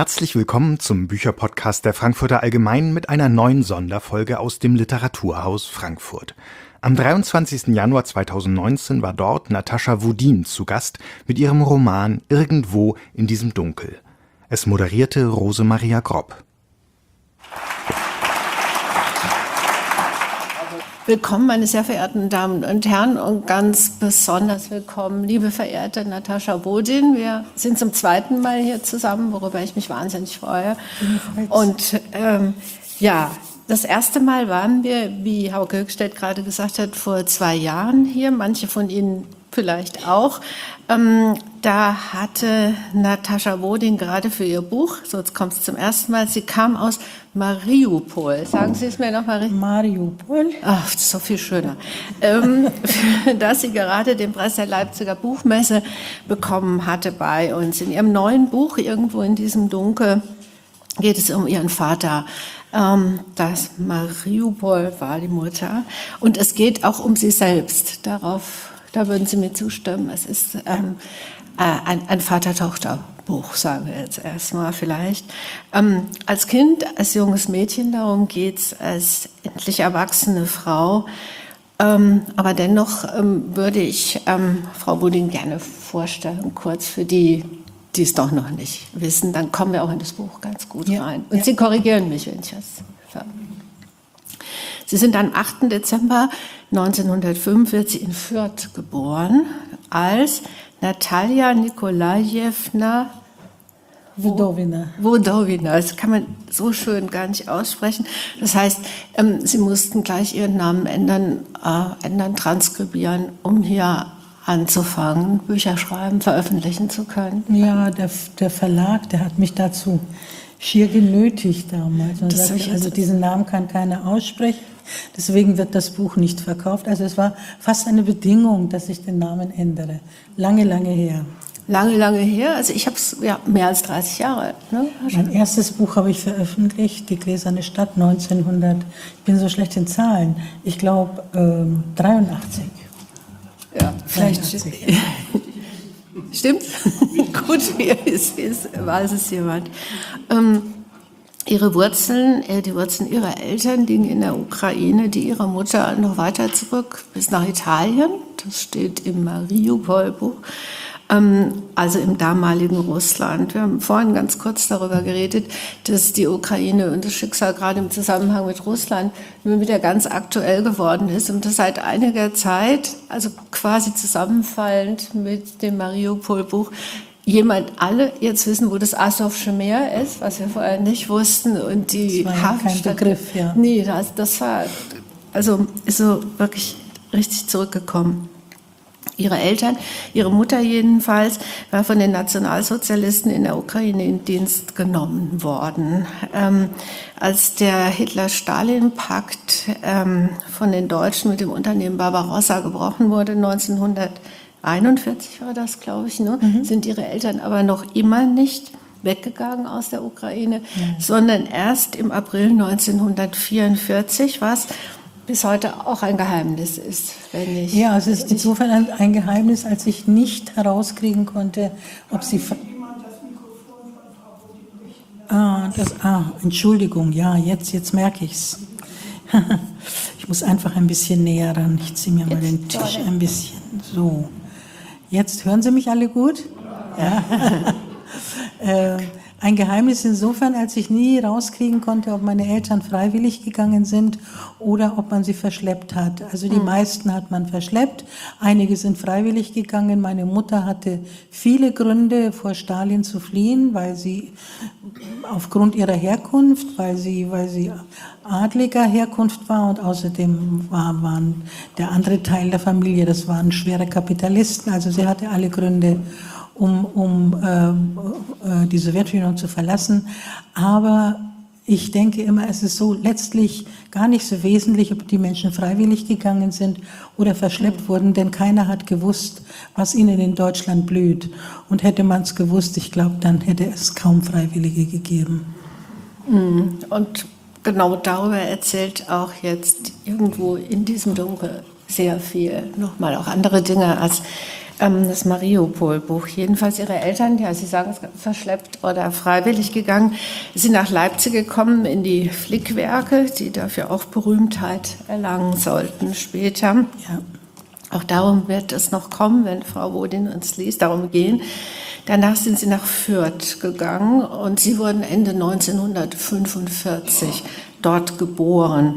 Herzlich willkommen zum Bücherpodcast der Frankfurter Allgemeinen mit einer neuen Sonderfolge aus dem Literaturhaus Frankfurt. Am 23. Januar 2019 war dort Natascha Wodin zu Gast mit ihrem Roman Irgendwo in diesem Dunkel. Es moderierte Rosemaria Grob. Willkommen, meine sehr verehrten Damen und Herren, und ganz besonders willkommen, liebe verehrte Natascha Wodin. Wir sind zum zweiten Mal hier zusammen, worüber ich mich wahnsinnig freue. Und das erste Mal waren wir, wie Hauke Höchstedt gerade gesagt hat, vor 2 Jahren hier, manche von Ihnen vielleicht auch. Da hatte Natascha Wodin gerade für ihr Buch, so jetzt kommt es zum ersten Mal, sie kam aus Mariupol. Sagen Sie es mir noch, Mariupol. Ach, das ist so viel schöner. Für das sie gerade den Preis der Leipziger Buchmesse bekommen hatte bei uns. In ihrem neuen Buch, Irgendwo in diesem Dunkel, geht es um ihren Vater. Das Mariupol war die Mutter. Und es geht auch um sie selbst. Da würden Sie mir zustimmen. Es ist ein Vater-Tochter-Buch, sagen wir jetzt erstmal vielleicht. Als Kind, als junges Mädchen, darum geht's, als endlich erwachsene Frau. Aber dennoch würde ich Frau Wodin gerne vorstellen, kurz für die es doch noch nicht wissen. Dann kommen wir auch in das Buch ganz gut rein. Und Sie korrigieren mich, wenn ich das sage. Sie sind am 8. Dezember 1945 in Fürth geboren als Natalia Nikolajewna Wodowina. Das kann man so schön gar nicht aussprechen. Das heißt, Sie mussten gleich Ihren Namen ändern, transkribieren, um hier anzufangen, Bücher schreiben, veröffentlichen zu können. Ja, der Verlag, der hat mich dazu schier genötigt damals. Und sagte, also diesen Namen kann keiner aussprechen, deswegen wird das Buch nicht verkauft. Also es war fast eine Bedingung, dass ich den Namen ändere. Lange, lange her. Lange her? Also ich habe es mehr als 30 Jahre. Ne? Mein erstes Buch habe ich veröffentlicht, Die gläserne Stadt, 1900, ich bin so schlecht in Zahlen, ich glaube 83. Ja, vielleicht stimmt. Gut, weiß es jemand. Ihre Wurzeln, die Wurzeln ihrer Eltern liegen in der Ukraine, die ihrer Mutter noch weiter zurück bis nach Italien. Das steht im Mariupol-Buch, also im damaligen Russland. Wir haben vorhin ganz kurz darüber geredet, dass die Ukraine und das Schicksal gerade im Zusammenhang mit Russland nun wieder ganz aktuell geworden ist und das seit einiger Zeit, also quasi zusammenfallend mit dem Mariupol-Buch, alle jetzt wissen, wo das Asowsche Meer ist, was wir vorher nicht wussten, und die Hafenstadt. Kein Begriff, ja. Nee, das war, also ist so wirklich richtig zurückgekommen. Ihre Eltern, ihre Mutter jedenfalls, war von den Nationalsozialisten in der Ukraine in Dienst genommen worden. Als der Hitler-Stalin-Pakt von den Deutschen mit dem Unternehmen Barbarossa gebrochen wurde, 1941 war das, glaube ich, ne? Sind ihre Eltern aber noch immer nicht weggegangen aus der Ukraine, sondern erst im April 1944, was bis heute auch ein Geheimnis ist, wenn ich... Ja, es ist insofern ein Geheimnis, als ich nicht herauskriegen konnte, ob sie... Entschuldigung, ja, jetzt merke ich's. Ich muss einfach ein bisschen näher ran. Ich ziehe mir mal den Tisch ein bisschen. So. Jetzt hören Sie mich alle gut? Ja. Ein Geheimnis insofern, als ich nie rauskriegen konnte, ob meine Eltern freiwillig gegangen sind oder ob man sie verschleppt hat. Also die meisten hat man verschleppt, einige sind freiwillig gegangen. Meine Mutter hatte viele Gründe, vor Stalin zu fliehen, weil sie aufgrund ihrer Herkunft, weil sie adliger Herkunft war, und außerdem waren der andere Teil der Familie, das waren schwere Kapitalisten. Also sie hatte alle Gründe, um die Sowjetunion zu verlassen. Aber ich denke immer, es ist so letztlich gar nicht so wesentlich, ob die Menschen freiwillig gegangen sind oder verschleppt wurden, denn keiner hat gewusst, was ihnen in Deutschland blüht. Und hätte man es gewusst, ich glaube, dann hätte es kaum Freiwillige gegeben. Und genau darüber erzählt auch jetzt Irgendwo in diesem Dunkel sehr viel. Nochmal auch andere Dinge als Das Mariupol-Buch. Jedenfalls ihre Eltern, ja, Sie sagen es, verschleppt oder freiwillig gegangen, sind nach Leipzig gekommen in die Flickwerke, die dafür auch Berühmtheit erlangen sollten später. Ja. Auch darum wird es noch kommen, wenn Frau Wodin uns liest, darum gehen. Danach sind sie nach Fürth gegangen und sie wurden Ende 1945 dort geboren.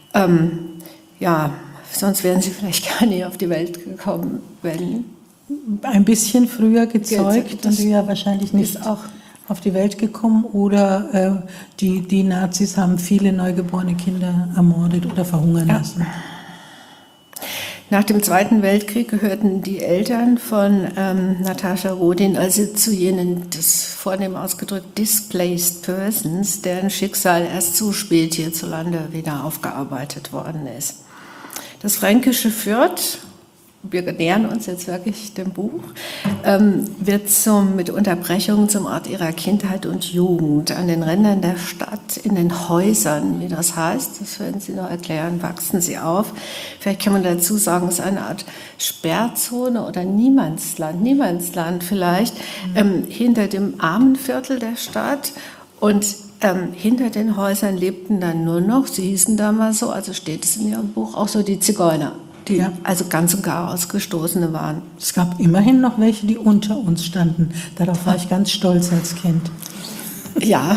Ja, sonst wären sie vielleicht gar nicht auf die Welt gekommen, wenn... Ein bisschen früher gezeugt und ja wahrscheinlich nicht ist auch auf die Welt gekommen oder die Nazis haben viele neugeborene Kinder ermordet oder verhungern lassen. Nach dem Zweiten Weltkrieg gehörten die Eltern von Natascha Wodin also zu jenen, das vornehm ausgedrückt, displaced persons, deren Schicksal erst zu spät hierzulande wieder aufgearbeitet worden ist. Das fränkische Fürth, wir nähern uns jetzt wirklich dem Buch, wird mit Unterbrechungen zum Ort ihrer Kindheit und Jugend. An den Rändern der Stadt, in den Häusern, wie das heißt, das werden Sie noch erklären, wachsen sie auf. Vielleicht kann man dazu sagen, es ist eine Art Sperrzone oder Niemandsland vielleicht, hinter dem Armenviertel der Stadt. Und hinter den Häusern lebten dann nur noch, sie hießen damals so, also steht es in Ihrem Buch, auch so die Zigeuner. Die also ganz und gar Ausgestoßene waren. Es gab immerhin noch welche, die unter uns standen. Darauf war ich ganz stolz als Kind. Ja.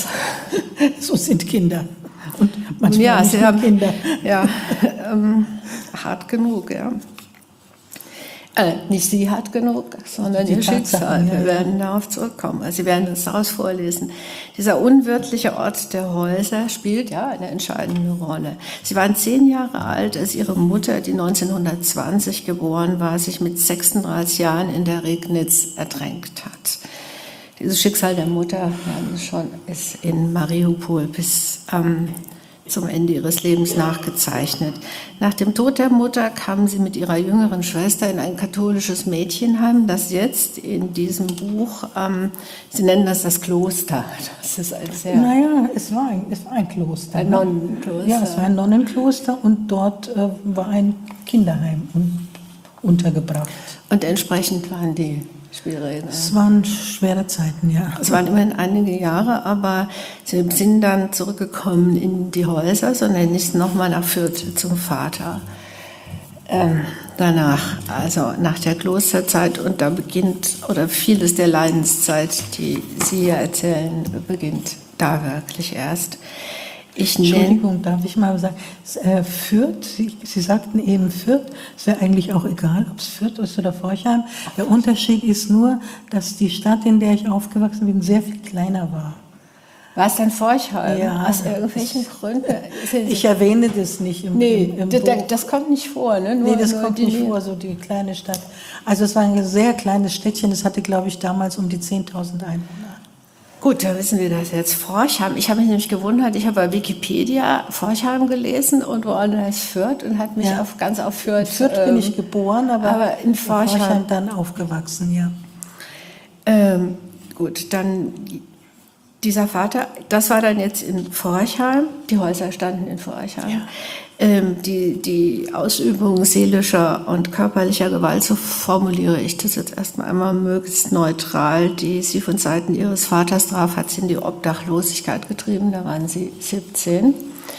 So sind Kinder. Und manchmal nicht nur Kinder. Ja, hart genug, ja. Nicht sie hart genug, sondern ihr Schicksal. Wir werden darauf zurückkommen. Also Sie werden uns daraus vorlesen. Dieser unwirtliche Ort der Häuser spielt ja eine entscheidende Rolle. Sie waren 10 Jahre alt, als ihre Mutter, die 1920 geboren war, sich mit 36 Jahren in der Regnitz ertränkt hat. Dieses Schicksal der Mutter, wir haben es schon, ist in Mariupol bis zum Ende ihres Lebens nachgezeichnet. Nach dem Tod der Mutter kam sie mit ihrer jüngeren Schwester in ein katholisches Mädchenheim, das jetzt in diesem Buch, Sie nennen das Kloster. Das ist ein sehr... Naja, es war ein Kloster. Ein Nonnenkloster. Ja, es war ein Nonnenkloster und dort war ein Kinderheim untergebracht. Und entsprechend waren die schwierige. Es waren schwere Zeiten, ja. Es waren immerhin einige Jahre, aber sie sind dann zurückgekommen in die Häuser, sondern nicht nochmal nach Fürth zum Vater. Danach, also nach der Klosterzeit, und da beginnt, oder vieles der Leidenszeit, die Sie hier erzählen, beginnt da wirklich erst. Entschuldigung, darf ich mal sagen, Fürth, Sie sagten eben Fürth, es wäre eigentlich auch egal, ob es Fürth ist oder Forchheim. Der Unterschied ist nur, dass die Stadt, in der ich aufgewachsen bin, sehr viel kleiner war. War es dann Forchheim? Ja. Aus irgendwelchen Gründen? Ich erwähne das nicht im Buch. Das kommt nicht vor, ne? Das kommt nicht vor, so die kleine Stadt. Also es war ein sehr kleines Städtchen, das hatte, glaube ich, damals um die 10.000 Einwohner. Gut, da wissen wir das jetzt. Forchheim. Ich habe mich nämlich gewundert, ich habe bei Wikipedia Forchheim gelesen und woanders Fürth und hat mich ganz auf Fürth... In Fürth bin ich geboren, aber in Forchheim dann aufgewachsen, ja. Gut, dann dieser Vater, das war dann jetzt in Forchheim, die Häuser standen in Forchheim. Ja. Die Ausübung seelischer und körperlicher Gewalt, so formuliere ich das jetzt erstmal einmal möglichst neutral, die sie von Seiten ihres Vaters traf, hat sie in die Obdachlosigkeit getrieben, da waren sie 17.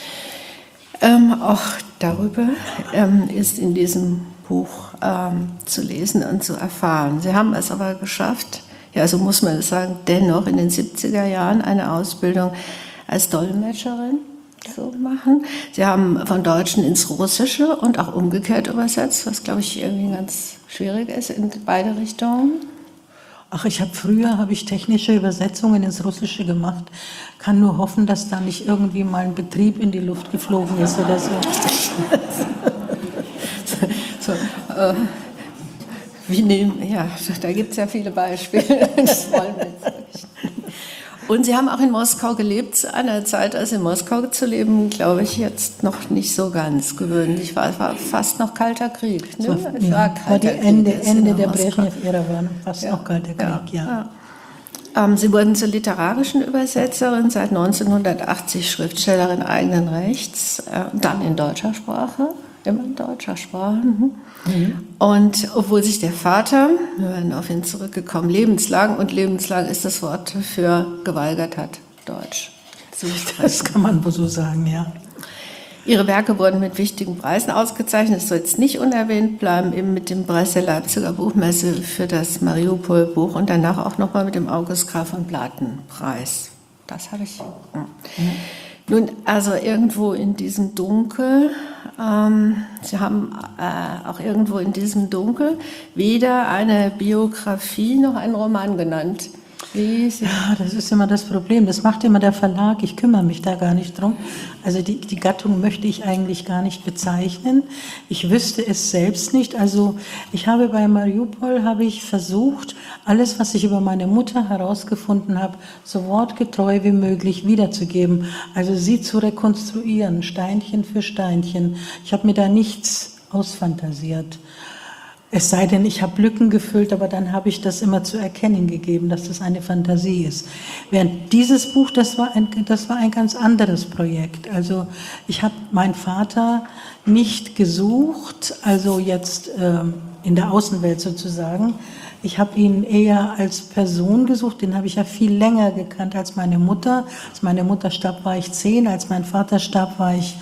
Auch darüber ist in diesem Buch zu lesen und zu erfahren. Sie haben es aber geschafft, ja, so muss man es sagen, dennoch in den 70er Jahren eine Ausbildung als Dolmetscherin zu machen. Sie haben von Deutschen ins Russische und auch umgekehrt übersetzt, was, glaube ich, irgendwie ganz schwierig ist in beide Richtungen. Ach, früher habe ich technische Übersetzungen ins Russische gemacht. Kann nur hoffen, dass da nicht irgendwie mal ein Betrieb in die Luft geflogen ist oder so. Da gibt es ja viele Beispiele. Das wollen wir jetzt nicht. Und Sie haben auch in Moskau gelebt, zu einer Zeit, als in Moskau zu leben, glaube ich, jetzt noch nicht so ganz gewöhnlich war. Es war fast noch Kalter Krieg. Ne? War die Ende der Brezhnev-Ära, war fast noch Kalter Krieg, ja. Sie wurden zur literarischen Übersetzerin, seit 1980 Schriftstellerin eigenen Rechts, dann in deutscher Sprache. immer in deutscher Sprache. Und obwohl sich der Vater, wir werden auf ihn zurückgekommen, lebenslang ist das Wort für geweigert hat, Deutsch zu sprechen. Das kann man wohl so sagen, ja. Ihre Werke wurden mit wichtigen Preisen ausgezeichnet. Das soll jetzt nicht unerwähnt bleiben, eben mit dem Preis der Leipziger Buchmesse für das Mariupol-Buch und danach auch nochmal mit dem August Graf von Platen-Preis. Das habe ich. Nun, also irgendwo in diesem Dunkel, Sie haben auch irgendwo in diesem Dunkel weder eine Biografie noch einen Roman genannt. Ja, das ist immer das Problem. Das macht immer der Verlag. Ich kümmere mich da gar nicht drum. Also die Gattung möchte ich eigentlich gar nicht bezeichnen. Ich wüsste es selbst nicht. Also ich habe bei Mariupol versucht, alles, was ich über meine Mutter herausgefunden habe, so wortgetreu wie möglich wiederzugeben. Also sie zu rekonstruieren, Steinchen für Steinchen. Ich habe mir da nichts ausfantasiert. Es sei denn, ich habe Lücken gefüllt, aber dann habe ich das immer zu erkennen gegeben, dass das eine Fantasie ist. Während dieses Buch, das war ein ganz anderes Projekt. Also ich habe meinen Vater nicht gesucht, also jetzt in der Außenwelt sozusagen. Ich habe ihn eher als Person gesucht, den habe ich ja viel länger gekannt als meine Mutter. Als meine Mutter starb, war ich 10, als mein Vater starb, war ich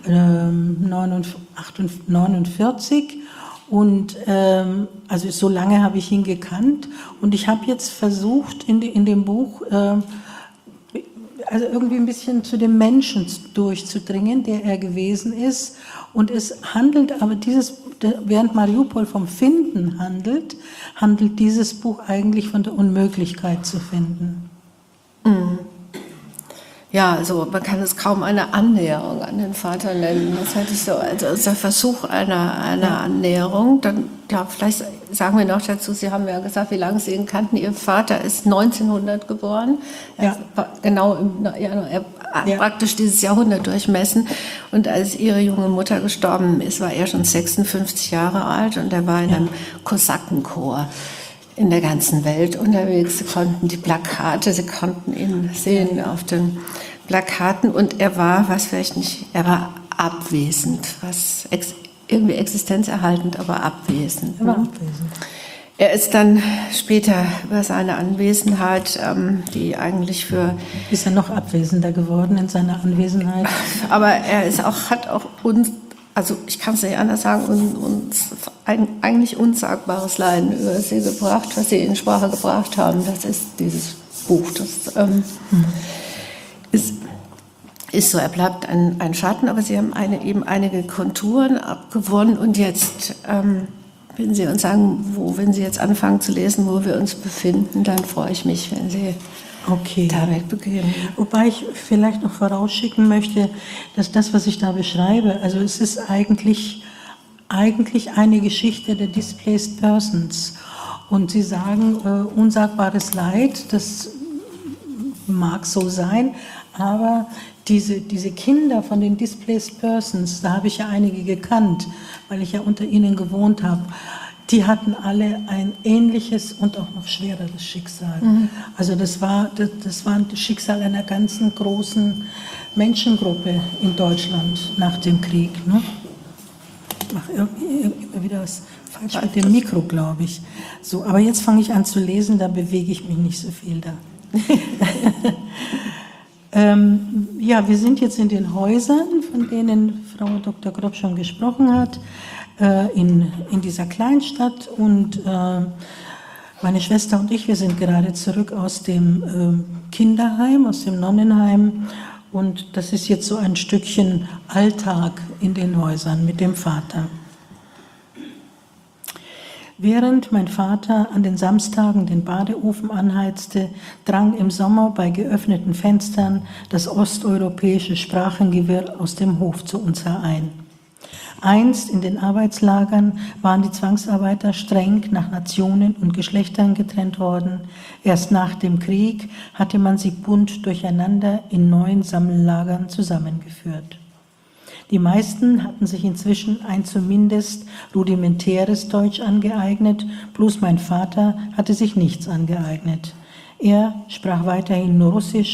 49. Und also so lange habe ich ihn gekannt und ich habe jetzt versucht in dem Buch also irgendwie ein bisschen zu dem Menschen durchzudringen, der er gewesen ist. Und es handelt aber während Mariupol vom Finden handelt dieses Buch eigentlich von der Unmöglichkeit zu finden. Mhm. Ja, also man kann es kaum eine Annäherung an den Vater nennen. Das halte ich so, also der Versuch einer Annäherung. Dann, ja, vielleicht sagen wir noch dazu, Sie haben ja gesagt, wie lange Sie ihn kannten. Ihr Vater ist 1900 geboren. Ja. Genau im Januar, praktisch dieses Jahrhundert durchmessen. Und als Ihre junge Mutter gestorben ist, war er schon 56 Jahre alt und er war in einem Kosakenchor in der ganzen Welt unterwegs. Sie konnten die Plakate, Sie konnten ihn sehen auf den Plakaten und er war, er war abwesend, irgendwie existenzerhaltend, aber abwesend. Er war abwesend. Er ist dann später über seine Anwesenheit, die eigentlich ist er noch abwesender geworden in seiner Anwesenheit? Aber er hat auch uns, also ich kann es nicht anders sagen, uns eigentlich unsagbares Leiden über sie gebracht, was sie in Sprache gebracht haben. Das ist dieses Buch. Das ist so, er bleibt ein Schatten, aber sie haben eben einige Konturen abgewonnen. Und jetzt, wenn Sie uns sagen, wenn Sie jetzt anfangen zu lesen, wo wir uns befinden, dann freue ich mich, wenn Sie damit beginnen. Wobei ich vielleicht noch vorausschicken möchte, dass das, was ich da beschreibe, also es ist eigentlich eine Geschichte der Displaced Persons. Und Sie sagen, unsagbares Leid, das mag so sein, aber diese Kinder von den Displaced Persons, da habe ich ja einige gekannt, weil ich ja unter ihnen gewohnt habe, die hatten alle ein ähnliches und auch noch schwereres Schicksal. Mhm. Also das war das Schicksal einer ganzen großen Menschengruppe in Deutschland nach dem Krieg. Ne? Ich mache immer wieder was falsch mit dem Mikro, glaube ich. So, aber jetzt fange ich an zu lesen, da bewege ich mich nicht so viel da. Ja, wir sind jetzt in den Häusern, von denen Frau Dr. Grob schon gesprochen hat, in dieser Kleinstadt und meine Schwester und ich, wir sind gerade zurück aus dem Kinderheim, aus dem Nonnenheim und das ist jetzt so ein Stückchen Alltag in den Häusern mit dem Vater. Während mein Vater an den Samstagen den Badeofen anheizte, drang im Sommer bei geöffneten Fenstern das osteuropäische Sprachengewirr aus dem Hof zu uns herein. Einst in den Arbeitslagern waren die Zwangsarbeiter streng nach Nationen und Geschlechtern getrennt worden. Erst nach dem Krieg hatte man sie bunt durcheinander in neuen Sammellagern zusammengeführt. Die meisten hatten sich inzwischen ein zumindest rudimentäres Deutsch angeeignet, bloß mein Vater hatte sich nichts angeeignet. Er sprach weiterhin nur Russisch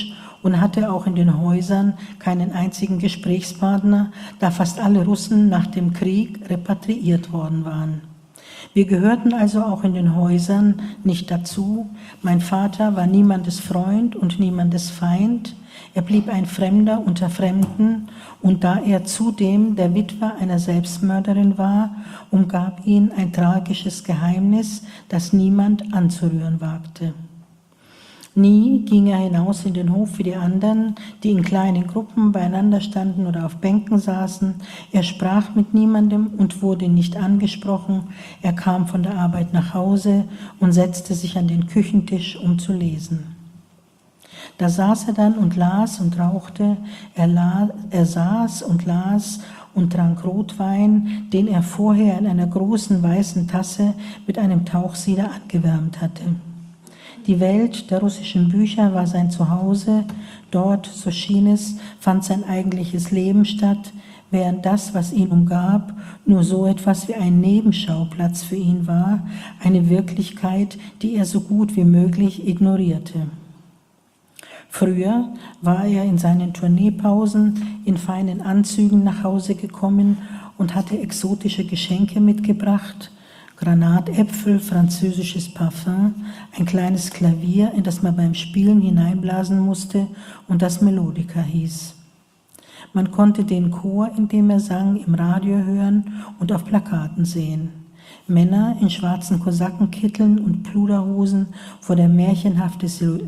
und hatte auch in den Häusern keinen einzigen Gesprächspartner, da fast alle Russen nach dem Krieg repatriiert worden waren. Wir gehörten also auch in den Häusern nicht dazu. Mein Vater war niemandes Freund und niemandes Feind. Er blieb ein Fremder unter Fremden, und da er zudem der Witwer einer Selbstmörderin war, umgab ihn ein tragisches Geheimnis, das niemand anzurühren wagte. Nie ging er hinaus in den Hof wie die anderen, die in kleinen Gruppen beieinander standen oder auf Bänken saßen. Er sprach mit niemandem und wurde nicht angesprochen. Er kam von der Arbeit nach Hause und setzte sich an den Küchentisch, um zu lesen. Da saß er dann und las und rauchte. Er saß und las und trank Rotwein, den er vorher in einer großen weißen Tasse mit einem Tauchsieder angewärmt hatte. Die Welt der russischen Bücher war sein Zuhause. Dort, so schien es, fand sein eigentliches Leben statt, während das, was ihn umgab, nur so etwas wie ein Nebenschauplatz für ihn war, eine Wirklichkeit, die er so gut wie möglich ignorierte. Früher war er in seinen Tourneepausen in feinen Anzügen nach Hause gekommen und hatte exotische Geschenke mitgebracht: Granatäpfel, französisches Parfum, ein kleines Klavier, in das man beim Spielen hineinblasen musste und das Melodica hieß. Man konnte den Chor, in dem er sang, im Radio hören und auf Plakaten sehen. Männer in schwarzen Kosakenkitteln und Pluderhosen vor der märchenhaften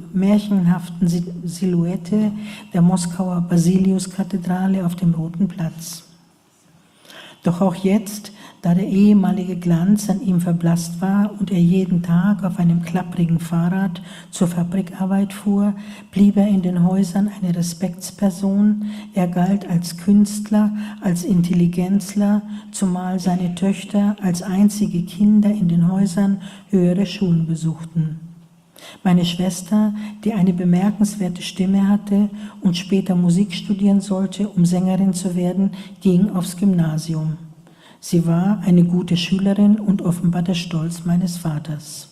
Silhouette der Moskauer Basiliuskathedrale auf dem Roten Platz. Doch auch jetzt, da der ehemalige Glanz an ihm verblasst war und er jeden Tag auf einem klapprigen Fahrrad zur Fabrikarbeit fuhr, blieb er in den Häusern eine Respektsperson. Er galt als Künstler, als Intelligenzler, zumal seine Töchter als einzige Kinder in den Häusern höhere Schulen besuchten. Meine Schwester, die eine bemerkenswerte Stimme hatte und später Musik studieren sollte, um Sängerin zu werden, ging aufs Gymnasium. Sie war eine gute Schülerin und offenbar der Stolz meines Vaters.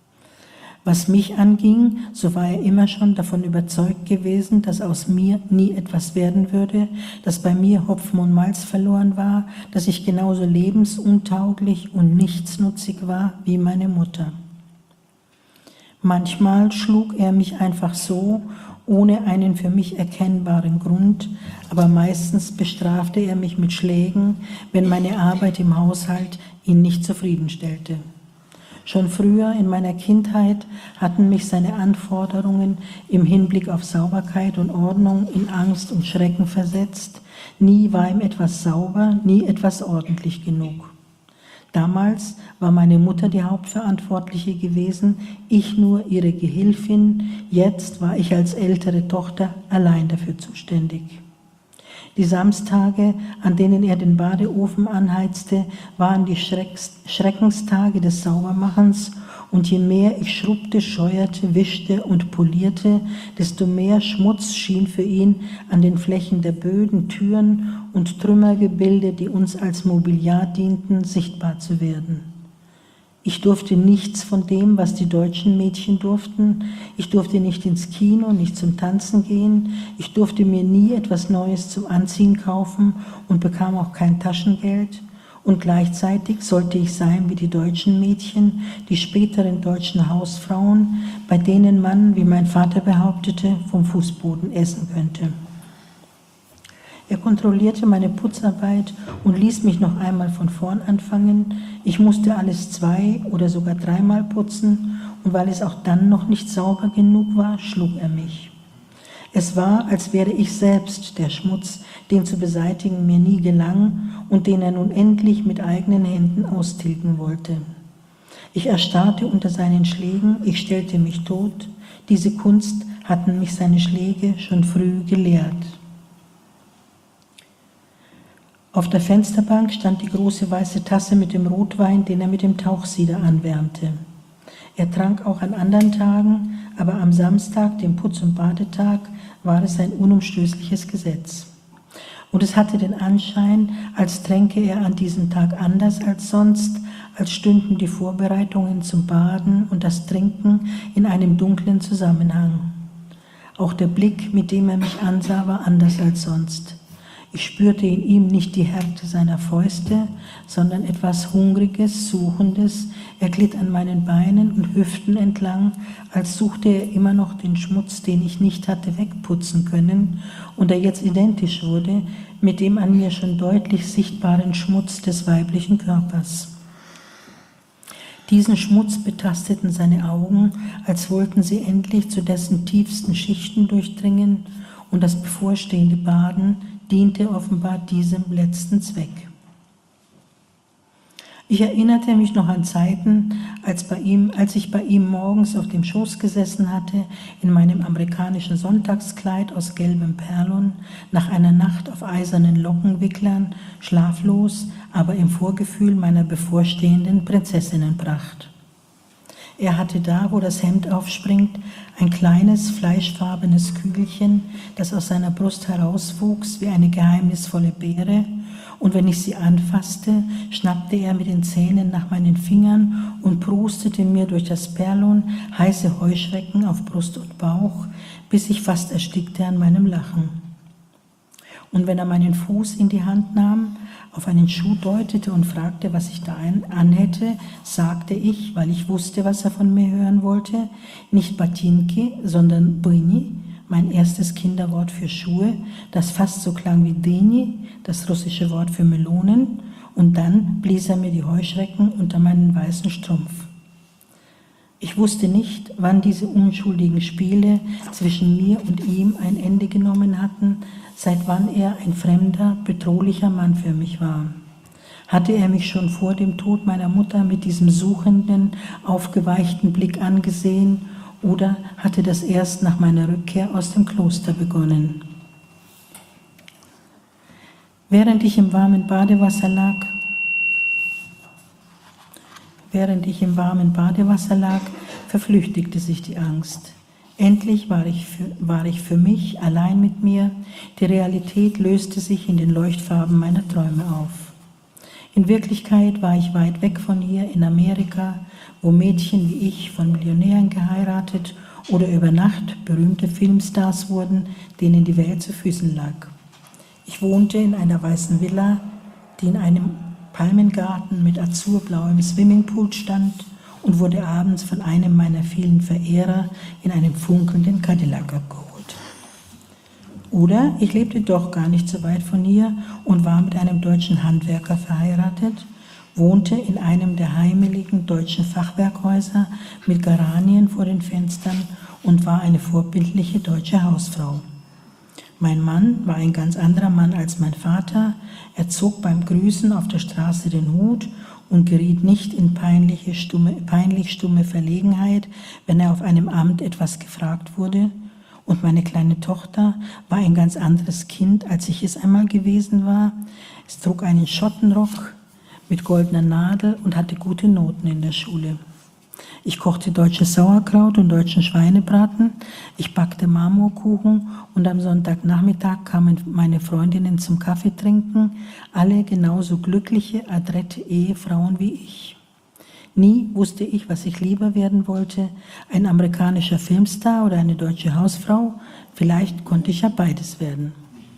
Was mich anging, so war er immer schon davon überzeugt gewesen, dass aus mir nie etwas werden würde, dass bei mir Hopfen und Malz verloren war, dass ich genauso lebensuntauglich und nichtsnutzig war wie meine Mutter. Manchmal schlug er mich einfach so, ohne einen für mich erkennbaren Grund, aber meistens bestrafte er mich mit Schlägen, wenn meine Arbeit im Haushalt ihn nicht zufriedenstellte. Schon früher in meiner Kindheit hatten mich seine Anforderungen im Hinblick auf Sauberkeit und Ordnung in Angst und Schrecken versetzt. Nie war ihm etwas sauber, nie etwas ordentlich genug. Damals war meine Mutter die Hauptverantwortliche gewesen, ich nur ihre Gehilfin. Jetzt war ich als ältere Tochter allein dafür zuständig. Die Samstage, an denen er den Badeofen anheizte, waren die Schreckenstage des Saubermachens, und je mehr ich schrubbte, scheuerte, wischte und polierte, desto mehr Schmutz schien für ihn an den Flächen der Böden, Türen und Trümmergebilde, die uns als Mobiliar dienten, sichtbar zu werden. Ich durfte nichts von dem, was die deutschen Mädchen durften. Ich durfte nicht ins Kino, nicht zum Tanzen gehen. Ich durfte mir nie etwas Neues zum Anziehen kaufen und bekam auch kein Taschengeld. Und gleichzeitig sollte ich sein wie die deutschen Mädchen, die späteren deutschen Hausfrauen, bei denen man, wie mein Vater behauptete, vom Fußboden essen könnte. Er kontrollierte meine Putzarbeit und ließ mich noch einmal von vorn anfangen. Ich musste alles 2 oder sogar 3-mal putzen, und weil es auch dann noch nicht sauber genug war, schlug er mich. Es war, als wäre ich selbst der Schmutz, den zu beseitigen mir nie gelang und den er nun endlich mit eigenen Händen austilgen wollte. Ich erstarrte unter seinen Schlägen, ich stellte mich tot. Diese Kunst hatten mich seine Schläge schon früh gelehrt. Auf der Fensterbank stand die große weiße Tasse mit dem Rotwein, den er mit dem Tauchsieder anwärmte. Er trank auch an anderen Tagen, aber am Samstag, dem Putz- und Badetag, war es ein unumstößliches Gesetz. Und es hatte den Anschein, als tränke er an diesem Tag anders als sonst, als stünden die Vorbereitungen zum Baden und das Trinken in einem dunklen Zusammenhang. Auch der Blick, mit dem er mich ansah, war anders als sonst. Ich spürte in ihm nicht die Härte seiner Fäuste, sondern etwas Hungriges, Suchendes. Er glitt an meinen Beinen und Hüften entlang, als suchte er immer noch den Schmutz, den ich nicht hatte wegputzen können und der jetzt identisch wurde mit dem an mir schon deutlich sichtbaren Schmutz des weiblichen Körpers. Diesen Schmutz betasteten seine Augen, als wollten sie endlich zu dessen tiefsten Schichten durchdringen, und das bevorstehende Baden diente offenbar diesem letzten Zweck. Ich erinnerte mich noch an Zeiten, als ich bei ihm morgens auf dem Schoß gesessen hatte, in meinem amerikanischen Sonntagskleid aus gelbem Perlon, nach einer Nacht auf eisernen Lockenwicklern, schlaflos, aber im Vorgefühl meiner bevorstehenden Prinzessinnenpracht. Er hatte da, wo das Hemd aufspringt, ein kleines, fleischfarbenes Kügelchen, das aus seiner Brust herauswuchs wie eine geheimnisvolle Beere, und wenn ich sie anfasste, schnappte er mit den Zähnen nach meinen Fingern und prustete mir durch das Perlon heiße Heuschrecken auf Brust und Bauch, bis ich fast erstickte an meinem Lachen. Und wenn er meinen Fuß in die Hand nahm, auf einen Schuh deutete und fragte, was ich da anhätte, sagte ich, weil ich wusste, was er von mir hören wollte, nicht Batinki, sondern Bini, mein erstes Kinderwort für Schuhe, das fast so klang wie Deni, das russische Wort für Melonen, und dann blies er mir die Heuschrecken unter meinen weißen Strumpf. Ich wusste nicht, wann diese unschuldigen Spiele zwischen mir und ihm ein Ende genommen hatten, seit wann er ein fremder, bedrohlicher Mann für mich war. Hatte er mich schon vor dem Tod meiner Mutter mit diesem suchenden, aufgeweichten Blick angesehen, oder hatte das erst nach meiner Rückkehr aus dem Kloster begonnen? Während ich im warmen Badewasser lag, verflüchtigte sich die Angst. Endlich war ich für mich allein mit mir. Die Realität löste sich in den Leuchtfarben meiner Träume auf. In Wirklichkeit war ich weit weg von hier in Amerika, wo Mädchen wie ich von Millionären geheiratet oder über Nacht berühmte Filmstars wurden, denen die Welt zu Füßen lag. Ich wohnte in einer weißen Villa, die in einem Palmengarten mit azurblauem Swimmingpool stand, und wurde abends von einem meiner vielen Verehrer in einem funkelnden Cadillac abgeholt. Oder ich lebte doch gar nicht so weit von hier und war mit einem deutschen Handwerker verheiratet, wohnte in einem der heimeligen deutschen Fachwerkhäuser mit Geranien vor den Fenstern und war eine vorbildliche deutsche Hausfrau. Mein Mann war ein ganz anderer Mann als mein Vater. Er zog beim Grüßen auf der Straße den Hut und geriet nicht in peinlich stumme Verlegenheit, wenn er auf einem Amt etwas gefragt wurde. Und meine kleine Tochter war ein ganz anderes Kind, als ich es einmal gewesen war. Es trug einen Schottenrock mit goldener Nadel und hatte gute Noten in der Schule. Ich kochte deutsches Sauerkraut und deutschen Schweinebraten, ich backte Marmorkuchen, und am Sonntagnachmittag kamen meine Freundinnen zum Kaffee trinken, alle genauso glückliche, adrette Ehefrauen wie ich. Nie wusste ich, was ich lieber werden wollte, ein amerikanischer Filmstar oder eine deutsche Hausfrau. Vielleicht konnte ich ja beides werden.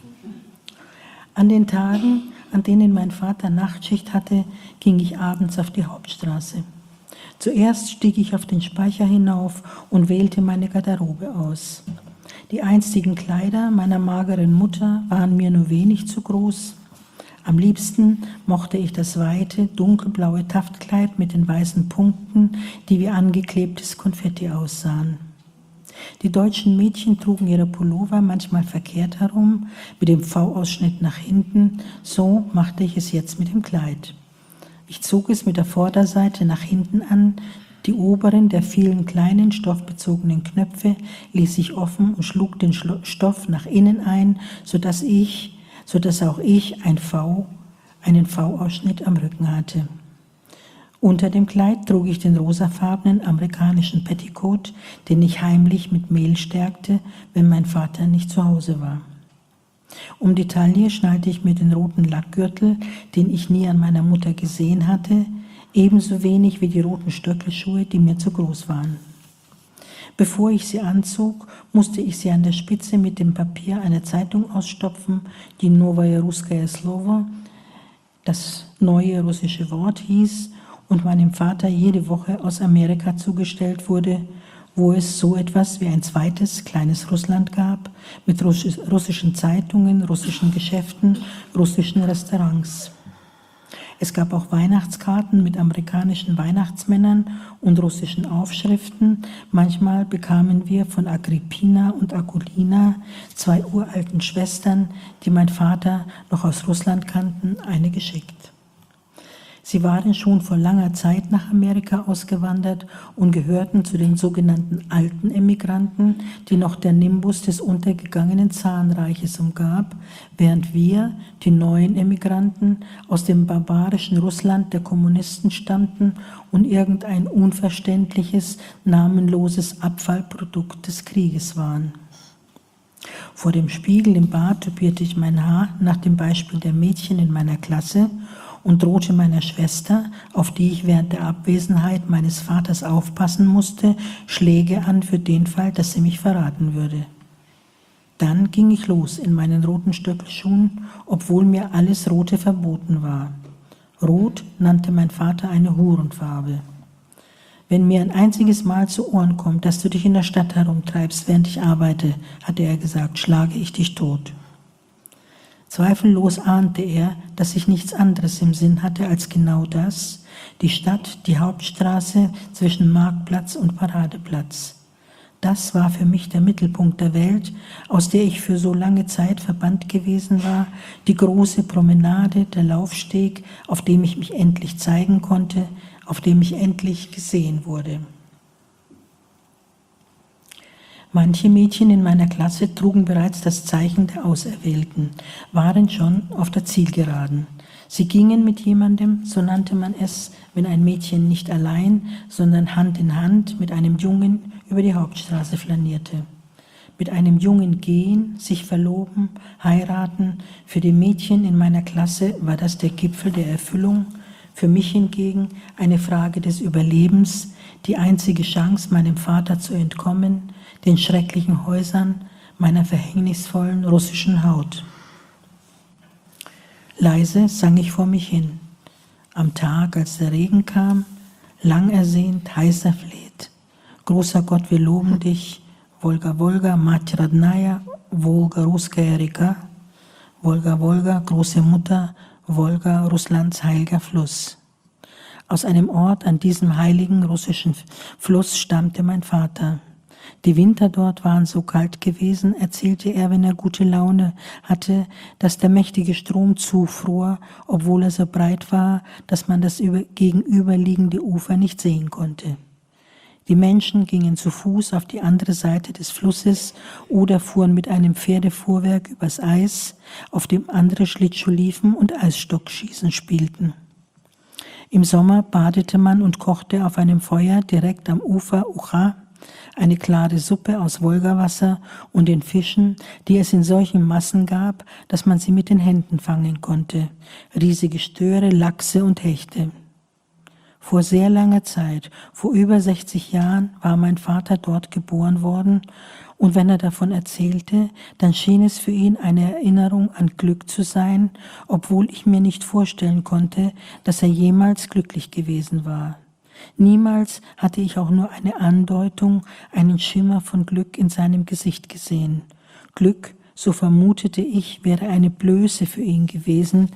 An den Tagen, an denen mein Vater Nachtschicht hatte, ging ich abends auf die Hauptstraße. Zuerst stieg ich auf den Speicher hinauf und wählte meine Garderobe aus. Die einstigen Kleider meiner mageren Mutter waren mir nur wenig zu groß. Am liebsten mochte ich das weite, dunkelblaue Taftkleid mit den weißen Punkten, die wie angeklebtes Konfetti aussahen. Die deutschen Mädchen trugen ihre Pullover manchmal verkehrt herum, mit dem V-Ausschnitt nach hinten. So machte ich es jetzt mit dem Kleid. Ich zog es mit der Vorderseite nach hinten an, die oberen der vielen kleinen stoffbezogenen Knöpfe ließ ich offen und schlug den Stoff nach innen ein, sodass auch ich einen V-Ausschnitt am Rücken hatte. Unter dem Kleid trug ich den rosafarbenen amerikanischen Petticoat, den ich heimlich mit Mehl stärkte, wenn mein Vater nicht zu Hause war. Um die Taille schnallte ich mir den roten Lackgürtel, den ich nie an meiner Mutter gesehen hatte, ebenso wenig wie die roten Stöckelschuhe, die mir zu groß waren. Bevor ich sie anzog, musste ich sie an der Spitze mit dem Papier einer Zeitung ausstopfen, die Novaya Russkaya Slovo, das neue russische Wort hieß und meinem Vater jede Woche aus Amerika zugestellt wurde, wo es so etwas wie ein zweites kleines Russland gab, mit russischen Zeitungen, russischen Geschäften, russischen Restaurants. Es gab auch Weihnachtskarten mit amerikanischen Weihnachtsmännern und russischen Aufschriften. Manchmal bekamen wir von Agrippina und Akulina, 2 uralten Schwestern, die mein Vater noch aus Russland kannten, eine geschickt. Sie waren schon vor langer Zeit nach Amerika ausgewandert und gehörten zu den sogenannten alten Emigranten, die noch der Nimbus des untergegangenen Zarenreiches umgab, während wir, die neuen Emigranten, aus dem barbarischen Russland der Kommunisten stammten und irgendein unverständliches, namenloses Abfallprodukt des Krieges waren. Vor dem Spiegel im Bad tupierte ich mein Haar nach dem Beispiel der Mädchen in meiner Klasse und drohte meiner Schwester, auf die ich während der Abwesenheit meines Vaters aufpassen musste, Schläge an für den Fall, dass sie mich verraten würde. Dann ging ich los in meinen roten Stöckelschuhen, obwohl mir alles Rote verboten war. Rot nannte mein Vater eine Hurenfarbe. Wenn mir ein einziges Mal zu Ohren kommt, dass du dich in der Stadt herumtreibst, während ich arbeite, hatte er gesagt, schlage ich dich tot. Zweifellos ahnte er, dass ich nichts anderes im Sinn hatte als genau das, die Stadt, die Hauptstraße zwischen Marktplatz und Paradeplatz. Das war für mich der Mittelpunkt der Welt, aus der ich für so lange Zeit verbannt gewesen war, die große Promenade, der Laufsteg, auf dem ich mich endlich zeigen konnte, auf dem ich endlich gesehen wurde. Manche Mädchen in meiner Klasse trugen bereits das Zeichen der Auserwählten, waren schon auf der Zielgeraden. Sie gingen mit jemandem, so nannte man es, wenn ein Mädchen nicht allein, sondern Hand in Hand mit einem Jungen über die Hauptstraße flanierte. Mit einem Jungen gehen, sich verloben, heiraten, für die Mädchen in meiner Klasse war das der Gipfel der Erfüllung, für mich hingegen eine Frage des Überlebens, die einzige Chance, meinem Vater zu entkommen, den schrecklichen Häusern, meiner verhängnisvollen russischen Haut. Leise sang ich vor mich hin. Am Tag, als der Regen kam, lang ersehnt, heiß erfleht. Großer Gott, wir loben dich, Wolga, Wolga, Mать Родная, Wolga, Russkaya Reka, Wolga, Wolga, große Mutter, Wolga, Russlands heiliger Fluss. Aus einem Ort an diesem heiligen russischen Fluss stammte mein Vater. Die Winter dort waren so kalt gewesen, erzählte er, wenn er gute Laune hatte, dass der mächtige Strom zufror, obwohl er so breit war, dass man das gegenüberliegende Ufer nicht sehen konnte. Die Menschen gingen zu Fuß auf die andere Seite des Flusses oder fuhren mit einem Pferdefuhrwerk übers Eis, auf dem andere Schlittschuh liefen und Eisstockschießen spielten. Im Sommer badete man und kochte auf einem Feuer direkt am Ufer Ucha eine klare Suppe aus Wolgawasser und den Fischen, die es in solchen Massen gab, dass man sie mit den Händen fangen konnte, riesige Störe, Lachse und Hechte. Vor sehr langer Zeit, vor über 60 Jahren, war mein Vater dort geboren worden, und wenn er davon erzählte, dann schien es für ihn eine Erinnerung an Glück zu sein, obwohl ich mir nicht vorstellen konnte, dass er jemals glücklich gewesen war. Niemals hatte ich auch nur eine Andeutung, einen Schimmer von Glück in seinem Gesicht gesehen. Glück, so vermutete ich, wäre eine Blöße für ihn gewesen,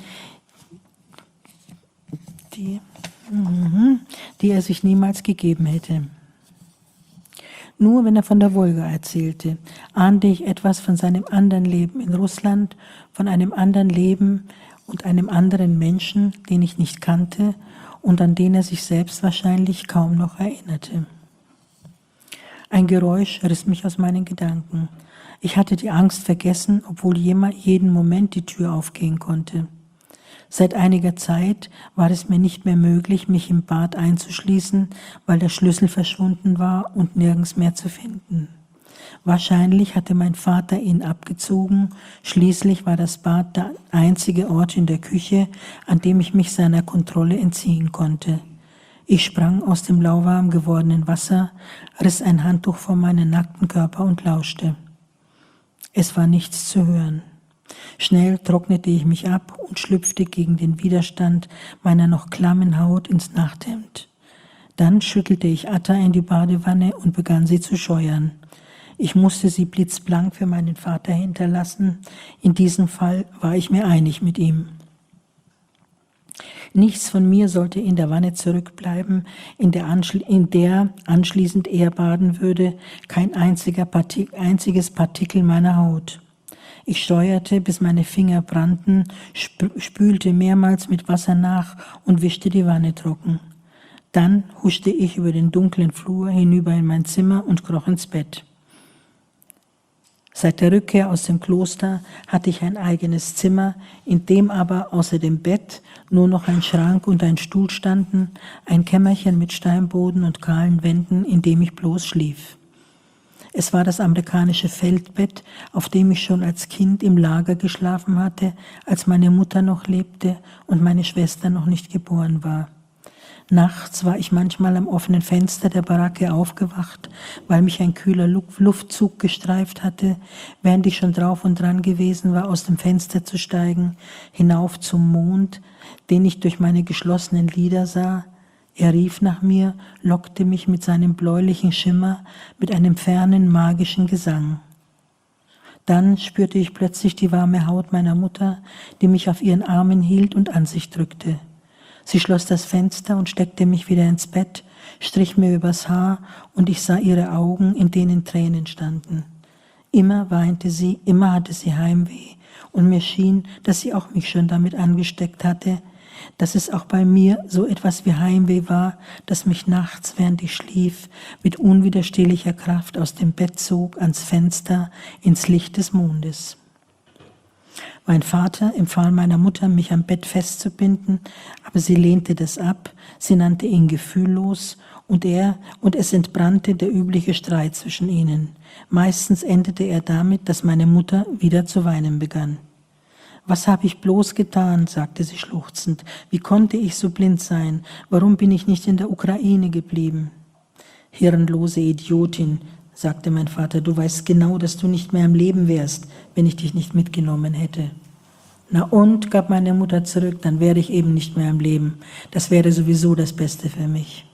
die er sich niemals gegeben hätte. Nur wenn er von der Wolga erzählte, ahnte ich etwas von seinem anderen Leben in Russland, von einem anderen Leben und einem anderen Menschen, den ich nicht kannte und an den er sich selbst wahrscheinlich kaum noch erinnerte. Ein Geräusch riss mich aus meinen Gedanken. Ich hatte die Angst vergessen, obwohl jeden Moment die Tür aufgehen konnte. Seit einiger Zeit war es mir nicht mehr möglich, mich im Bad einzuschließen, weil der Schlüssel verschwunden war und nirgends mehr zu finden. Wahrscheinlich hatte mein Vater ihn abgezogen, schließlich war das Bad der einzige Ort in der Küche, an dem ich mich seiner Kontrolle entziehen konnte. Ich sprang aus dem lauwarm gewordenen Wasser, riss ein Handtuch vor meinen nackten Körper und lauschte. Es war nichts zu hören. Schnell trocknete ich mich ab und schlüpfte gegen den Widerstand meiner noch klammen Haut ins Nachthemd. Dann schüttelte ich Atta in die Badewanne und begann sie zu scheuern. Ich musste sie blitzblank für meinen Vater hinterlassen. In diesem Fall war ich mir einig mit ihm. Nichts von mir sollte in der Wanne zurückbleiben, in der anschließend er baden würde, kein einziges Partikel meiner Haut. Ich steuerte, bis meine Finger brannten, spülte mehrmals mit Wasser nach und wischte die Wanne trocken. Dann huschte ich über den dunklen Flur hinüber in mein Zimmer und kroch ins Bett. Seit der Rückkehr aus dem Kloster hatte ich ein eigenes Zimmer, in dem aber außer dem Bett nur noch ein Schrank und ein Stuhl standen, ein Kämmerchen mit Steinboden und kahlen Wänden, in dem ich bloß schlief. Es war das amerikanische Feldbett, auf dem ich schon als Kind im Lager geschlafen hatte, als meine Mutter noch lebte und meine Schwester noch nicht geboren war. Nachts war ich manchmal am offenen Fenster der Baracke aufgewacht, weil mich ein kühler Luftzug gestreift hatte, während ich schon drauf und dran gewesen war, aus dem Fenster zu steigen, hinauf zum Mond, den ich durch meine geschlossenen Lider sah. Er rief nach mir, lockte mich mit seinem bläulichen Schimmer, mit einem fernen, magischen Gesang. Dann spürte ich plötzlich die warme Haut meiner Mutter, die mich auf ihren Armen hielt und an sich drückte. Sie schloss das Fenster und steckte mich wieder ins Bett, strich mir übers Haar und ich sah ihre Augen, in denen Tränen standen. Immer weinte sie, immer hatte sie Heimweh und mir schien, dass sie auch mich schon damit angesteckt hatte, dass es auch bei mir so etwas wie Heimweh war, das mich nachts, während ich schlief, mit unwiderstehlicher Kraft aus dem Bett zog, ans Fenster, ins Licht des Mondes. Mein Vater empfahl meiner Mutter, mich am Bett festzubinden, aber sie lehnte das ab, sie nannte ihn gefühllos und es entbrannte der übliche Streit zwischen ihnen. Meistens endete er damit, dass meine Mutter wieder zu weinen begann. »Was habe ich bloß getan?« sagte sie schluchzend. »Wie konnte ich so blind sein? Warum bin ich nicht in der Ukraine geblieben?« »Hirnlose Idiotin«, sagte mein Vater, »du weißt genau, dass du nicht mehr am Leben wärst, wenn ich dich nicht mitgenommen hätte.« »Na und«, gab meine Mutter zurück, »dann wäre ich eben nicht mehr am Leben. Das wäre sowieso das Beste für mich.«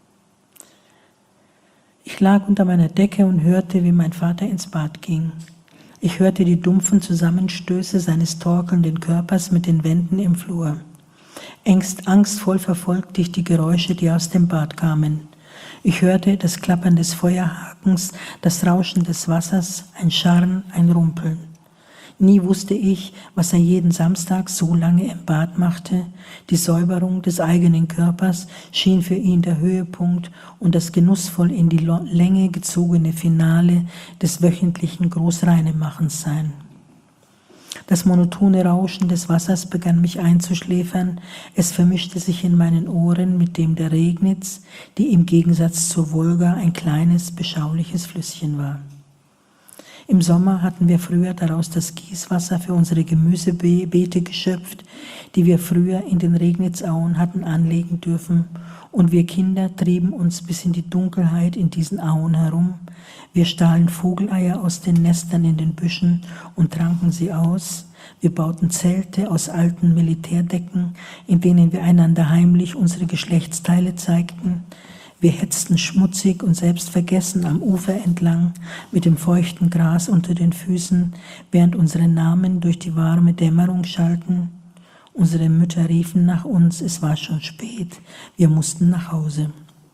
Ich lag unter meiner Decke und hörte, wie mein Vater ins Bad ging. Ich hörte die dumpfen Zusammenstöße seines torkelnden Körpers mit den Wänden im Flur. Angstvoll verfolgte ich die Geräusche, die aus dem Bad kamen. Ich hörte das Klappern des Feuerhakens, das Rauschen des Wassers, ein Scharren, ein Rumpeln. Nie wusste ich, was er jeden Samstag so lange im Bad machte. Die Säuberung des eigenen Körpers schien für ihn der Höhepunkt und das genussvoll in die Länge gezogene Finale des wöchentlichen Großreinemachens sein. Das monotone Rauschen des Wassers begann mich einzuschläfern. Es vermischte sich in meinen Ohren mit dem der Regnitz, die im Gegensatz zur Wolga ein kleines, beschauliches Flüsschen war. Im Sommer hatten wir früher daraus das Gießwasser für unsere Gemüsebeete geschöpft, die wir früher in den Regnitzauen hatten anlegen dürfen, und wir Kinder trieben uns bis in die Dunkelheit in diesen Auen herum. Wir stahlen Vogeleier aus den Nestern in den Büschen und tranken sie aus. Wir bauten Zelte aus alten Militärdecken, in denen wir einander heimlich unsere Geschlechtsteile zeigten. Wir hetzten schmutzig und selbstvergessen am Ufer entlang mit dem feuchten Gras unter den Füßen, während unsere Namen durch die warme Dämmerung schallten. Unsere Mütter riefen nach uns, es war schon spät, wir mussten nach Hause.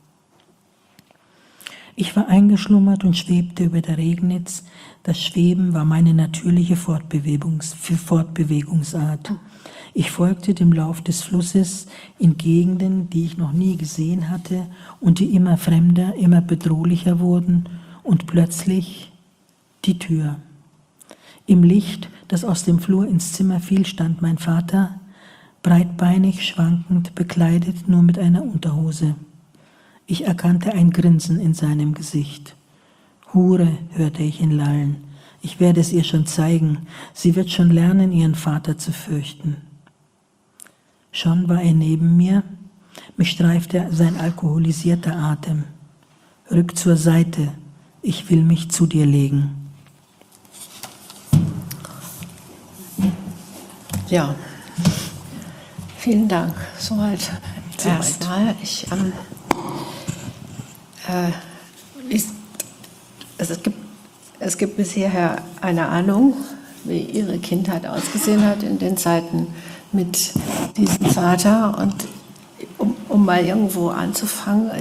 Ich war eingeschlummert und schwebte über der Regnitz. Das Schweben war meine natürliche Fortbewegungsart. Ich folgte dem Lauf des Flusses in Gegenden, die ich noch nie gesehen hatte und die immer fremder, immer bedrohlicher wurden, und plötzlich die Tür. Im Licht, das aus dem Flur ins Zimmer fiel, stand mein Vater, breitbeinig, schwankend, bekleidet nur mit einer Unterhose. Ich erkannte ein Grinsen in seinem Gesicht. »Hure«, hörte ich ihn lallen, »ich werde es ihr schon zeigen, sie wird schon lernen, ihren Vater zu fürchten.« Schon war er neben mir. Mich streifte sein alkoholisierter Atem. Rück zur Seite, ich will mich zu dir legen. Ja, vielen Dank. Soweit erstmal. Es gibt bisher eine Ahnung, wie Ihre Kindheit ausgesehen hat in den Zeiten mit diesem Vater. Und um mal irgendwo anzufangen,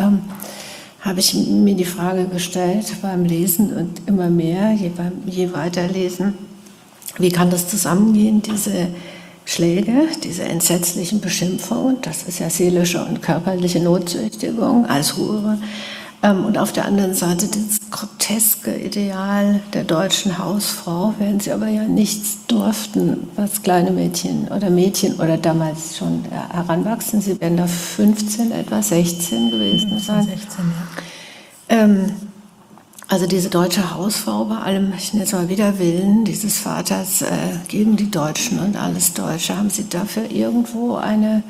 habe ich mir die Frage gestellt beim Lesen und immer mehr, je weiter lesen, wie kann das zusammengehen, diese Schläge, diese entsetzlichen Beschimpfungen, das ist ja seelische und körperliche Notzüchtigung als Hure, und auf der anderen Seite das groteske Ideal der deutschen Hausfrau, während sie aber ja nichts durften, was kleine Mädchen oder damals schon heranwachsen, sie werden da 15, etwa 16 gewesen sein. 16, ja. Also diese deutsche Hausfrau bei allem, ich nenne es mal Widerwillen dieses Vaters gegen die Deutschen und alles Deutsche, haben Sie dafür irgendwo eine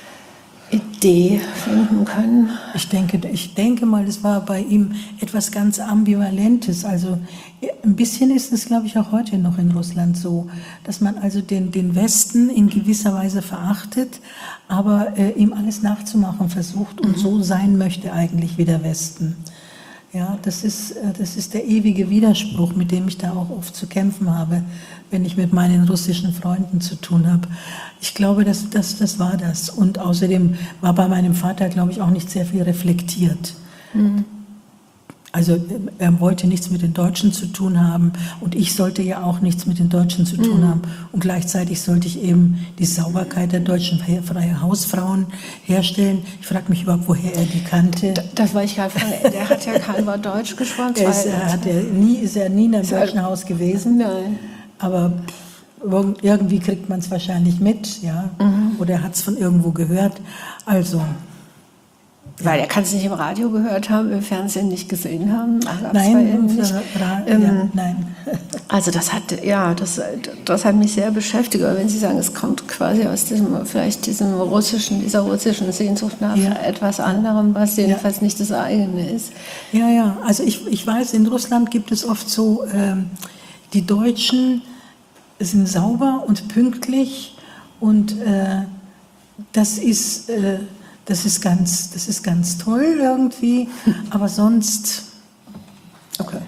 Idee finden können? Ich denke mal, das war bei ihm etwas ganz Ambivalentes. Also ein bisschen ist es, glaube ich, auch heute noch in Russland so, dass man also den Westen in gewisser Weise verachtet, aber ihm alles nachzumachen versucht und so sein möchte eigentlich wie der Westen. Ja, das ist der ewige Widerspruch, mit dem ich da auch oft zu kämpfen habe, wenn ich mit meinen russischen Freunden zu tun habe. Ich glaube, das war das. Und außerdem war bei meinem Vater, glaube ich, auch nicht sehr viel reflektiert. Mhm. Also er wollte nichts mit den Deutschen zu tun haben und ich sollte ja auch nichts mit den Deutschen zu tun haben. Und gleichzeitig sollte ich eben die Sauberkeit der deutschen freien Hausfrauen herstellen. Ich frage mich überhaupt, woher er die kannte. Das war ich gerade fragen. Der hat ja kein Wort Deutsch gesprochen. Ist ja nie in einem deutschen Haus gewesen. Nein. Aber irgendwie kriegt man es wahrscheinlich mit, ja. Oder er hat es von irgendwo gehört. Also... Weil er kann es nicht im Radio gehört haben, im Fernsehen nicht gesehen haben. Nein, nein. Also das hat mich sehr beschäftigt. Aber wenn Sie sagen, es kommt quasi aus dieser russischen Sehnsucht nach etwas anderem, was jedenfalls nicht das eigene ist. Ja. Also ich weiß, in Russland gibt es oft so, die Deutschen sind sauber und pünktlich und das ist ganz toll irgendwie, aber sonst... Okay.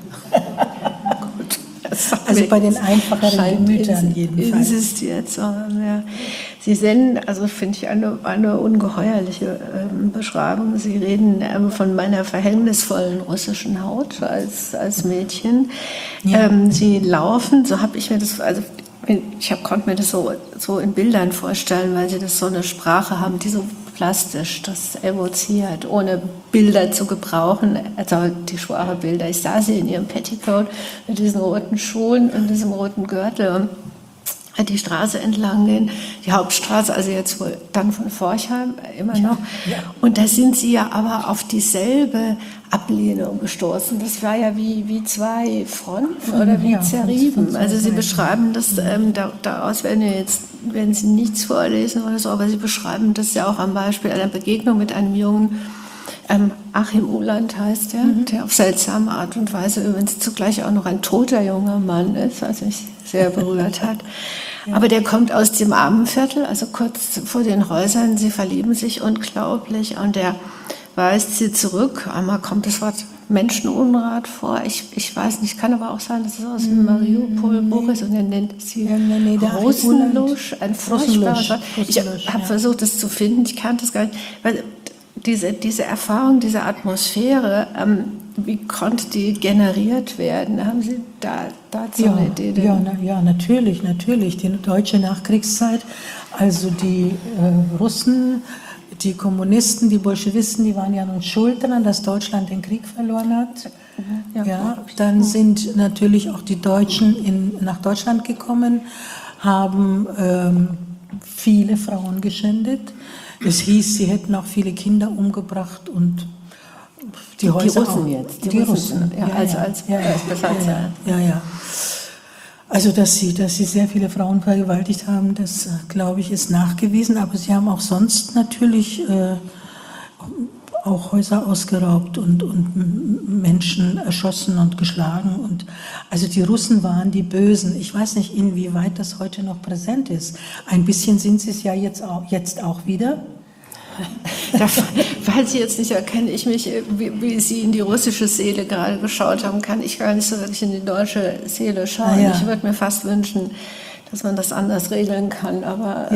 Gut. Also bei den einfacheren Gemütern jedenfalls. Insistiert zu haben, ja. Sie senden, also finde ich eine ungeheuerliche Beschreibung. Sie reden von meiner verhängnisvollen russischen Haut als Mädchen. Ja. Sie laufen, so habe ich mir das, also konnte mir das so in Bildern vorstellen, weil Sie das so eine Sprache haben, die so plastisch das evoziert, ohne Bilder zu gebrauchen, also die Sprache-Bilder. Ich sah sie in ihrem Petticoat mit diesen roten Schuhen und diesem roten Gürtel die Straße entlang gehen, die Hauptstraße, also jetzt wohl dann von Forchheim immer noch. Ja. Und da sind sie ja aber auf dieselbe Ablehnung gestoßen. Das war ja wie zwei Fronten oder wie zerrieben. Also Sie beschreiben das, daraus werden Sie nichts vorlesen oder so, aber Sie beschreiben das ja auch am Beispiel einer Begegnung mit einem jungen Achim Uhland heißt der auf seltsame Art und Weise übrigens zugleich auch noch ein toter junger Mann ist, was mich sehr berührt hat. Ja. Aber der kommt aus dem Armenviertel, also kurz vor den Häusern. Sie verlieben sich unglaublich und der weist sie zurück. Einmal kommt das Wort Menschenunrat vor. Ich weiß nicht, kann aber auch sein, dass es aus dem Mariupol-Buch ist und er nennt sie Russenlusch, ein furchtbares Wort. Ich habe versucht, das zu finden, ich kannte es gar nicht. Weil diese Erfahrung, diese Atmosphäre, wie konnte die generiert werden? Haben Sie dazu eine Idee? Ja, natürlich. Die deutsche Nachkriegszeit, also die Russen, die Kommunisten, die Bolschewisten, die waren ja nun schuld daran, dass Deutschland den Krieg verloren hat. Dann sind natürlich auch die Deutschen nach Deutschland gekommen, haben viele Frauen geschändet. Es hieß, sie hätten auch viele Kinder umgebracht und die Russen jetzt. Die Russen, als Besatzer. Ja. Also, dass sie sehr viele Frauen vergewaltigt haben, das, glaube ich, ist nachgewiesen. Aber sie haben auch sonst natürlich auch Häuser ausgeraubt und Menschen erschossen und geschlagen. Und also die Russen waren die Bösen. Ich weiß nicht, inwieweit das heute noch präsent ist. Ein bisschen sind sie es ja jetzt auch wieder. Falls Sie jetzt nicht erkennen, wie Sie in die russische Seele gerade geschaut haben, kann ich gar nicht so wirklich in die deutsche Seele schauen. Ja. Ich würde mir fast wünschen, dass man das anders regeln kann. Aber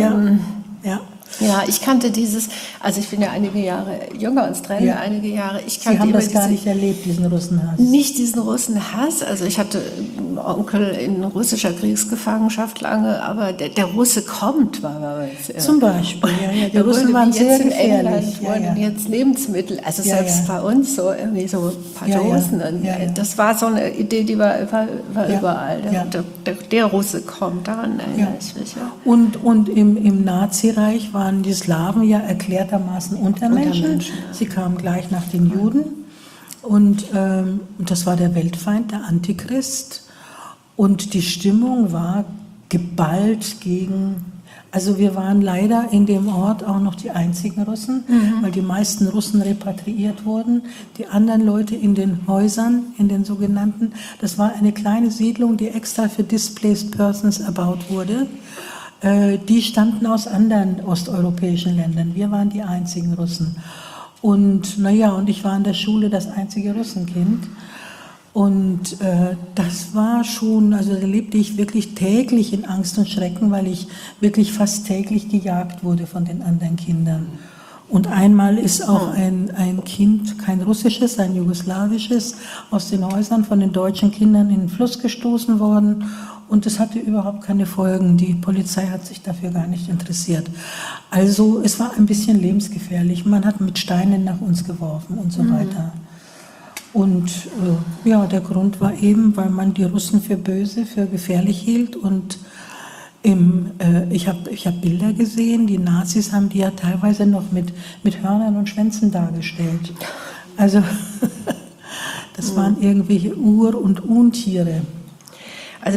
ja, ich kannte also ich bin ja einige Jahre jünger, uns trennen ja einige Jahre. Ich kannte Sie haben das gar nicht erlebt, diesen Russenhass? Nicht diesen Russenhass. Also ich hatte einen Onkel in russischer Kriegsgefangenschaft lange, aber der Russe kommt, war es. Zum Beispiel, ja. Die Russen waren sehr gefährlich. England wurden jetzt Lebensmittel, also selbst bei uns so irgendwie so ein paar Dosen. Das war so eine Idee, die war überall. Der Russe kommt, daran erinnere ich mich. Ja. Und im Nazireich waren die Slawen ja erklärtermaßen Untermenschen. Sie kamen gleich nach den Juden und das war der Weltfeind, der Antichrist. Und die Stimmung war geballt also wir waren leider in dem Ort auch noch die einzigen Russen, weil die meisten Russen repatriiert wurden. Die anderen Leute in den Häusern, in den sogenannten, das war eine kleine Siedlung, die extra für Displaced Persons erbaut wurde. Die stammten aus anderen osteuropäischen Ländern. Wir waren die einzigen Russen. Und und ich war in der Schule das einzige Russenkind. Und das war schon, also da lebte ich wirklich täglich in Angst und Schrecken, weil ich wirklich fast täglich gejagt wurde von den anderen Kindern. Und einmal ist auch ein Kind, kein russisches, ein jugoslawisches, aus den Häusern von den deutschen Kindern in den Fluss gestoßen worden. Und es hatte überhaupt keine Folgen. Die Polizei hat sich dafür gar nicht interessiert. Also es war ein bisschen lebensgefährlich. Man hat mit Steinen nach uns geworfen und so weiter. Und der Grund war eben, weil man die Russen für böse, für gefährlich hielt. Und ich hab Bilder gesehen, die Nazis haben die ja teilweise noch mit Hörnern und Schwänzen dargestellt. Also das waren irgendwelche Ur- und Untiere. Also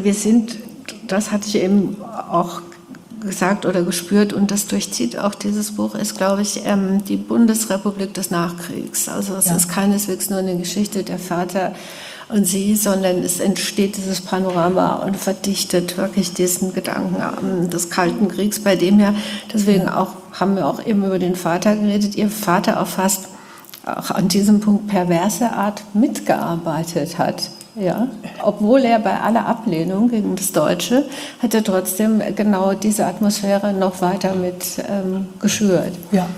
das hatte ich eben auch gesagt oder gespürt und das durchzieht auch dieses Buch, ist, glaube ich, die Bundesrepublik des Nachkriegs. Also es ist keineswegs nur eine Geschichte der Vater und sie, sondern es entsteht dieses Panorama und verdichtet wirklich diesen Gedanken des Kalten Kriegs, bei dem deswegen haben wir auch eben über den Vater geredet, ihr Vater auch fast auch an diesem Punkt perverse Art mitgearbeitet hat. Ja, obwohl er bei aller Ablehnung gegen das Deutsche, hat er trotzdem genau diese Atmosphäre noch weiter mit geschürt. Ja.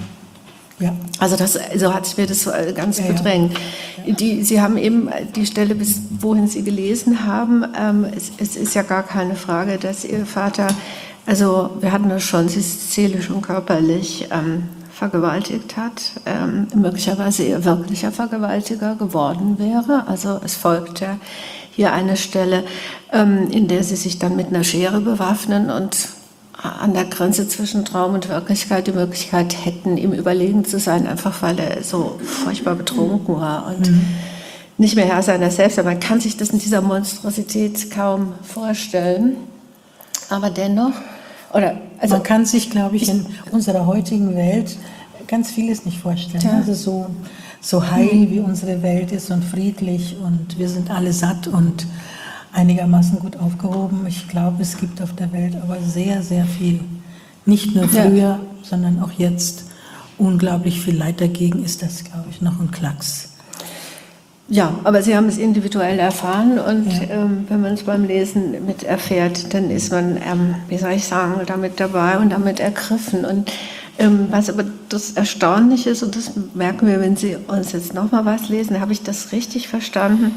Also so hat sich mir das ganz bedrängt. Sie haben eben die Stelle, bis wohin Sie gelesen haben, es ist ja gar keine Frage, dass Ihr Vater, also wir hatten das schon, sie ist seelisch und körperlich vergewaltigt hat, möglicherweise ihr wirklicher Vergewaltiger geworden wäre. Also es folgt ja hier eine Stelle, in der sie sich dann mit einer Schere bewaffnen und an der Grenze zwischen Traum und Wirklichkeit die Möglichkeit hätten, ihm überlegen zu sein, einfach weil er so furchtbar betrunken war und nicht mehr Herr seiner selbst. Man kann sich das in dieser Monstrosität kaum vorstellen. Aber dennoch, man kann sich, glaube ich, in unserer heutigen Welt ganz vieles nicht vorstellen. Ja. Also so heil wie unsere Welt ist und friedlich und wir sind alle satt und einigermaßen gut aufgehoben. Ich glaube, es gibt auf der Welt aber sehr, sehr viel. Nicht nur früher, sondern auch jetzt. Unglaublich viel Leid dagegen ist das, glaube ich, noch ein Klacks. Ja, aber Sie haben es individuell erfahren und wenn man es beim Lesen mit erfährt, dann ist man, damit dabei und damit ergriffen. Und was aber das Erstaunliche ist, und das merken wir, wenn Sie uns jetzt nochmal was lesen, habe ich das richtig verstanden?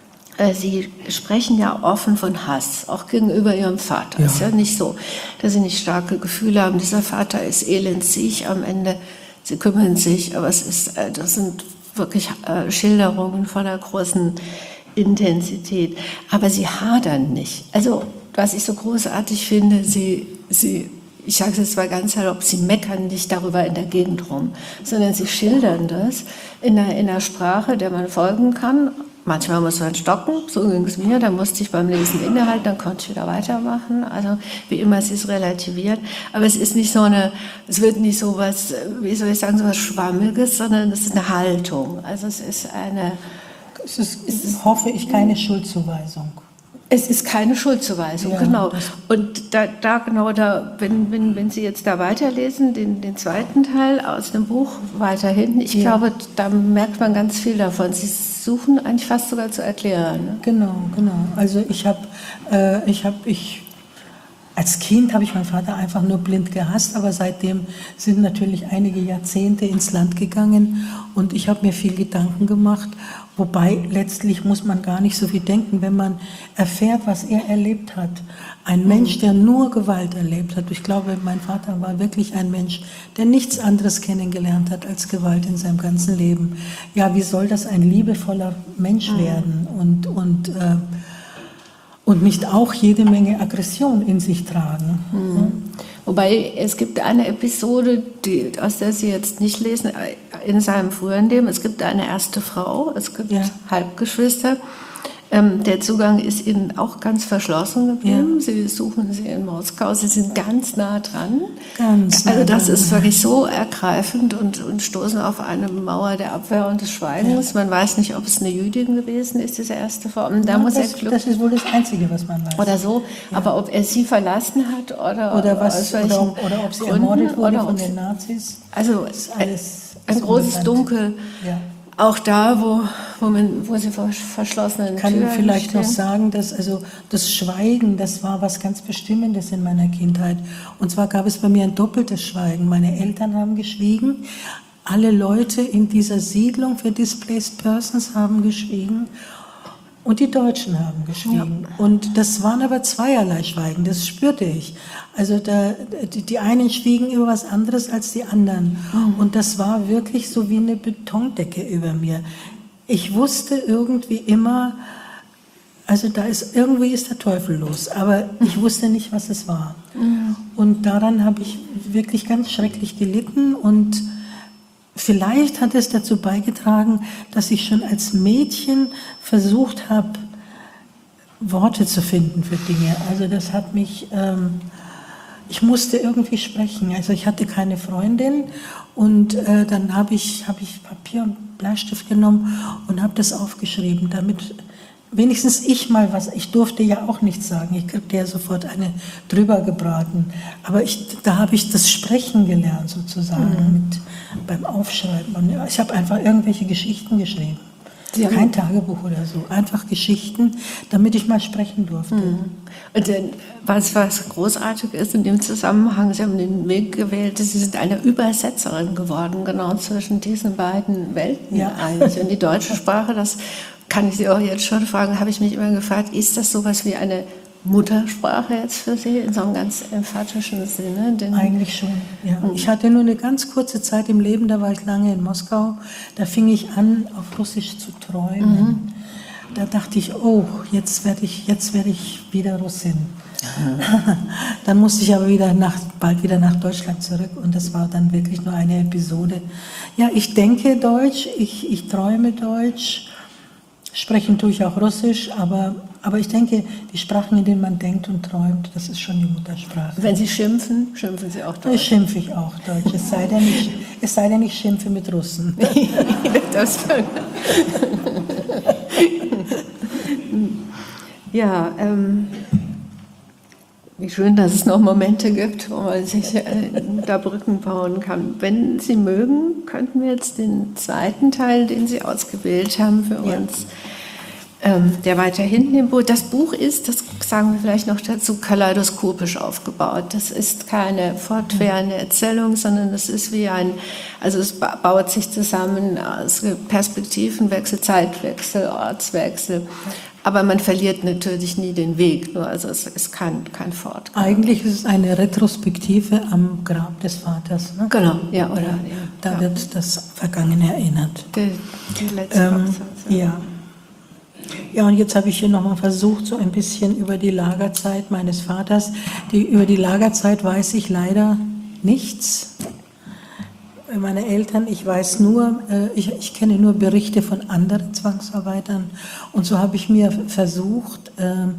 Sie sprechen ja offen von Hass, auch gegenüber Ihrem Vater. Es ist ja nicht so, dass Sie nicht starke Gefühle haben. Dieser Vater ist elendsig am Ende. Sie kümmern sich, aber das sind wirklich Schilderungen von einer großen Intensität. Aber sie hadern nicht. Also, was ich so großartig finde, sie ich sage es jetzt mal ganz salopp, sie meckern nicht darüber in der Gegend rum, sondern sie schildern das in einer Sprache, der man folgen kann. Manchmal muss man stocken, so ging es mir, dann musste ich beim Lesen innehalten, dann konnte ich wieder weitermachen. Also wie immer, es ist relativiert, aber es ist nicht es wird nicht so was, wie soll ich sagen, so was Schwammiges, sondern es ist eine Haltung. Also es ist hoffe ich, keine Schuldzuweisung. Es ist keine Schuldzuweisung, ja, genau. Und wenn Sie jetzt da weiterlesen, den zweiten Teil aus dem Buch weiter hinten, ich glaube, da merkt man ganz viel davon. Sie suchen eigentlich fast sogar zu erklären. Ne? Genau. Also als Kind habe ich meinen Vater einfach nur blind gehasst, aber seitdem sind natürlich einige Jahrzehnte ins Land gegangen und ich habe mir viel Gedanken gemacht, wobei letztlich muss man gar nicht so viel denken, wenn man erfährt, was er erlebt hat. Ein Mensch, der nur Gewalt erlebt hat. Ich glaube, mein Vater war wirklich ein Mensch, der nichts anderes kennengelernt hat als Gewalt in seinem ganzen Leben. Ja, wie soll das ein liebevoller Mensch werden und nicht auch jede Menge Aggression in sich tragen. Wobei es gibt eine Episode, aus der Sie jetzt nicht lesen, in seinem früheren Leben. Es gibt eine erste Frau, es gibt Halbgeschwister. Der Zugang ist Ihnen auch ganz verschlossen geblieben. Sie suchen sie in Moskau, Sie sind ganz nah dran. Also das ist wirklich so ergreifend und stoßen auf eine Mauer der Abwehr und des Schweigens. Man weiß nicht, ob es eine Jüdin gewesen ist, diese erste Frau. Und da muss das ist wohl das Einzige, was man weiß. Oder so, aber ob er sie verlassen hat oder ob sie ermordet wurde von den Nazis. Also ist alles ein großes Dunkel. Ja. Auch da, wo sie vor verschlossenen Türen Türen. Ich kann vielleicht stehen. noch sagen, dass das Schweigen, das war was ganz Bestimmendes in meiner Kindheit. Und zwar gab es bei mir ein doppeltes Schweigen. Meine Eltern haben geschwiegen, alle Leute in dieser Siedlung für Displaced Persons haben geschwiegen und die Deutschen haben geschwiegen. Ja. Und das waren aber zweierlei Schweigen, das spürte ich. Also die einen schwiegen über was anderes als die anderen. Und das war wirklich so wie eine Betondecke über mir. Ich wusste irgendwie immer, also irgendwie ist der Teufel los, aber ich wusste nicht, was es war. Und daran habe ich wirklich ganz schrecklich gelitten und vielleicht hat es dazu beigetragen, dass ich schon als Mädchen versucht habe, Worte zu finden für Dinge. Also das hat mich, ich musste irgendwie sprechen. Also ich hatte keine Freundin und dann habe ich Papier und Bleistift genommen und habe das aufgeschrieben, damit wenigstens ich mal ich durfte ja auch nichts sagen, ich kriegte ja sofort eine drüber gebraten, aber da habe ich das Sprechen gelernt sozusagen beim Aufschreiben. Und ich habe einfach irgendwelche Geschichten geschrieben. Kein Tagebuch oder so, einfach Geschichten, damit ich mal sprechen durfte. Und was großartig ist in dem Zusammenhang, Sie haben den Weg gewählt, Sie sind eine Übersetzerin geworden, genau zwischen diesen beiden Welten eigentlich. Und die deutsche Sprache, das kann ich Sie auch jetzt schon fragen, habe ich mich immer gefragt, ist das sowas wie eine Muttersprache jetzt für Sie in so einem ganz emphatischen Sinne? Eigentlich schon, ja. Ich hatte nur eine ganz kurze Zeit im Leben, da war ich lange in Moskau, da fing ich an, auf Russisch zu träumen. Da dachte ich, oh, jetzt werde ich wieder Russin. Dann musste ich aber bald wieder nach Deutschland zurück und das war dann wirklich nur eine Episode. Ja, ich denke Deutsch, ich träume Deutsch. Sprechen tue ich auch Russisch, aber ich denke, die Sprachen, in denen man denkt und träumt, das ist schon die Muttersprache. Wenn Sie schimpfen, schimpfen Sie auch Deutsch? Schimpfe ich auch Deutsch, es sei denn, ich schimpfe mit Russen. Das ja, wie schön, dass es noch Momente gibt, wo man sich da Brücken bauen kann. Wenn Sie mögen, könnten wir jetzt den zweiten Teil, den Sie ausgewählt haben für uns, der weiter hinten im Buch. Das Buch ist, das sagen wir vielleicht noch dazu, kaleidoskopisch aufgebaut. Das ist keine fortwährende Erzählung, sondern es ist also es baut sich zusammen aus Perspektivenwechsel, Zeitwechsel, Ortswechsel. Aber man verliert natürlich nie den Weg, also es ist kein Fortgang. Eigentlich ist es eine Retrospektive am Grab des Vaters. Ne? Genau, ja, oder? Ja, da wird das Vergangene erinnert. Die letzte Hochzeit. Ja. Ja, und jetzt habe ich hier nochmal versucht, so ein bisschen über die Lagerzeit meines Vaters. Über die Lagerzeit weiß ich leider nichts. Meine Eltern, ich weiß nur, ich kenne nur Berichte von anderen Zwangsarbeitern. Und so habe ich versucht,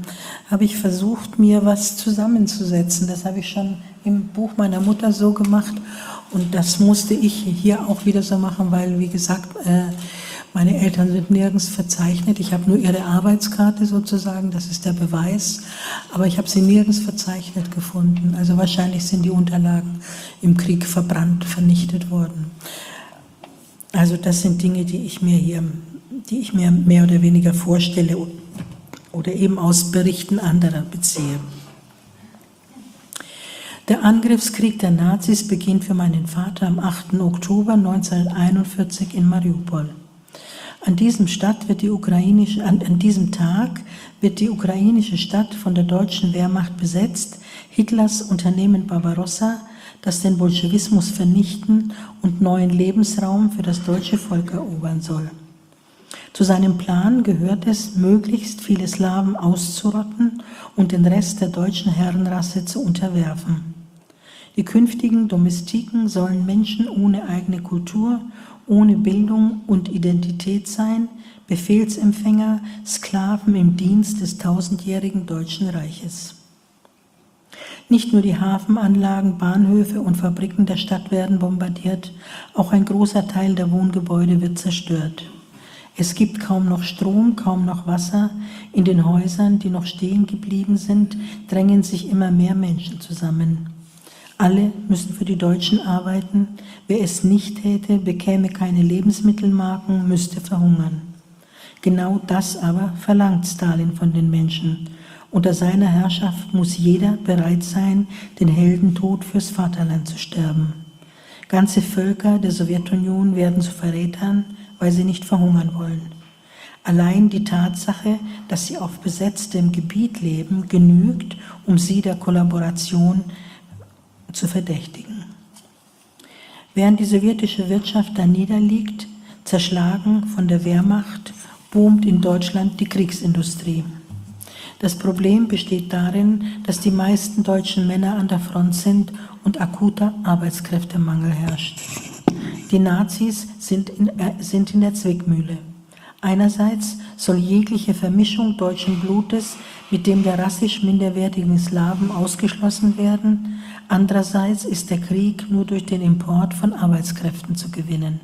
mir was zusammenzusetzen. Das habe ich schon im Buch meiner Mutter so gemacht. Und das musste ich hier auch wieder so machen, weil, wie gesagt, meine Eltern sind nirgends verzeichnet. Ich habe nur ihre Arbeitskarte sozusagen, das ist der Beweis. Aber ich habe sie nirgends verzeichnet gefunden. Also wahrscheinlich sind die Unterlagen im Krieg verbrannt, vernichtet worden. Also das sind Dinge, die ich mir mehr oder weniger vorstelle oder eben aus Berichten anderer beziehe. Der Angriffskrieg der Nazis beginnt für meinen Vater am 8. Oktober 1941 in Mariupol. An diesem Tag wird die ukrainische Stadt von der deutschen Wehrmacht besetzt, Hitlers Unternehmen Barbarossa, das den Bolschewismus vernichten und neuen Lebensraum für das deutsche Volk erobern soll. Zu seinem Plan gehört es, möglichst viele Slawen auszurotten und den Rest der deutschen Herrenrasse zu unterwerfen. Die künftigen Domestiken sollen Menschen ohne eigene Kultur, ohne Bildung und Identität sein, Befehlsempfänger, Sklaven im Dienst des tausendjährigen Deutschen Reiches. Nicht nur die Hafenanlagen, Bahnhöfe und Fabriken der Stadt werden bombardiert, auch ein großer Teil der Wohngebäude wird zerstört. Es gibt kaum noch Strom, kaum noch Wasser. In den Häusern, die noch stehen geblieben sind, drängen sich immer mehr Menschen zusammen. Alle müssen für die Deutschen arbeiten. Wer es nicht täte, bekäme keine Lebensmittelmarken, müsste verhungern. Genau das aber verlangt Stalin von den Menschen. Unter seiner Herrschaft muss jeder bereit sein, den Heldentod fürs Vaterland zu sterben. Ganze Völker der Sowjetunion werden zu Verrätern, weil sie nicht verhungern wollen. Allein die Tatsache, dass sie auf besetztem Gebiet leben, genügt, um sie der Kollaboration zu verdächtigen. Während die sowjetische Wirtschaft da niederliegt, zerschlagen von der Wehrmacht, boomt in Deutschland die Kriegsindustrie. Das Problem besteht darin, dass die meisten deutschen Männer an der Front sind und akuter Arbeitskräftemangel herrscht. Die Nazis sind in der Zwickmühle. Einerseits soll jegliche Vermischung deutschen Blutes mit dem der rassisch minderwertigen Slawen ausgeschlossen werden. Andererseits ist der Krieg nur durch den Import von Arbeitskräften zu gewinnen.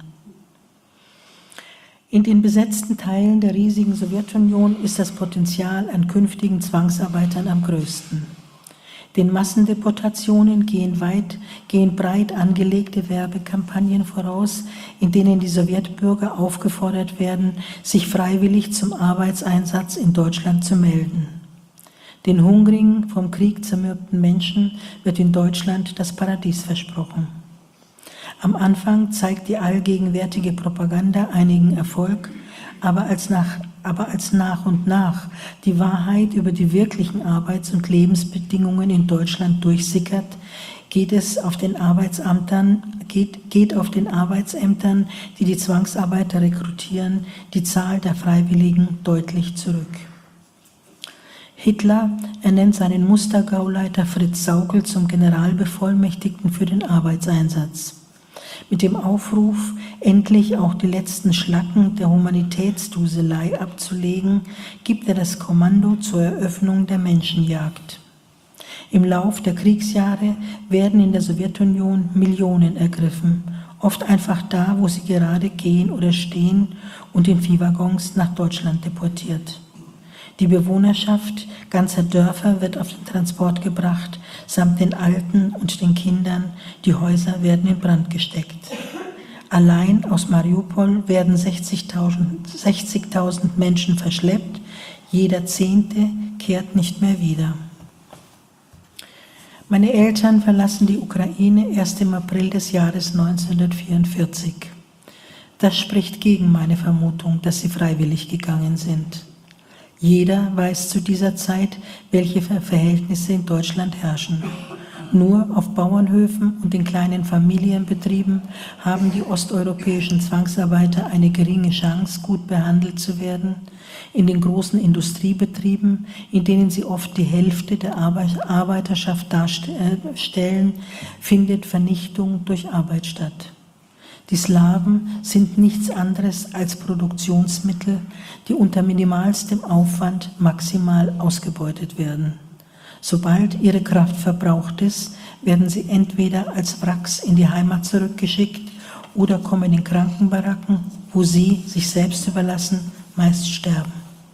In den besetzten Teilen der riesigen Sowjetunion ist das Potenzial an künftigen Zwangsarbeitern am größten. Den Massendeportationen gehen breit angelegte Werbekampagnen voraus, in denen die Sowjetbürger aufgefordert werden, sich freiwillig zum Arbeitseinsatz in Deutschland zu melden. Den hungrigen, vom Krieg zermürbten Menschen wird in Deutschland das Paradies versprochen. Am Anfang zeigt die allgegenwärtige Propaganda einigen Erfolg, aber als nach und nach die Wahrheit über die wirklichen Arbeits- und Lebensbedingungen in Deutschland durchsickert, geht auf den Arbeitsämtern, die die Zwangsarbeiter rekrutieren, die Zahl der Freiwilligen deutlich zurück. Hitler ernennt seinen Mustergauleiter Fritz Sauckel zum Generalbevollmächtigten für den Arbeitseinsatz. Mit dem Aufruf, endlich auch die letzten Schlacken der Humanitätsduselei abzulegen, gibt er das Kommando zur Eröffnung der Menschenjagd. Im Lauf der Kriegsjahre werden in der Sowjetunion Millionen ergriffen, oft einfach da, wo sie gerade gehen oder stehen, und in Viehwaggons nach Deutschland deportiert. Die Bewohnerschaft ganzer Dörfer wird auf den Transport gebracht, samt den Alten und den Kindern. Die Häuser werden in Brand gesteckt. Allein aus Mariupol werden 60.000 Menschen verschleppt. Jeder 10. kehrt nicht mehr wieder. Meine Eltern verlassen die Ukraine erst im April des Jahres 1944. Das spricht gegen meine Vermutung, dass sie freiwillig gegangen sind. Jeder weiß zu dieser Zeit, welche Verhältnisse in Deutschland herrschen. Nur auf Bauernhöfen und in kleinen Familienbetrieben haben die osteuropäischen Zwangsarbeiter eine geringe Chance, gut behandelt zu werden. In den großen Industriebetrieben, in denen sie oft die Hälfte der Arbeiterschaft darstellen, findet Vernichtung durch Arbeit statt. Die Slawen sind nichts anderes als Produktionsmittel, die unter minimalstem Aufwand maximal ausgebeutet werden. Sobald ihre Kraft verbraucht ist, werden sie entweder als Wracks in die Heimat zurückgeschickt oder kommen in Krankenbaracken, wo sie, sich selbst überlassen, meist sterben.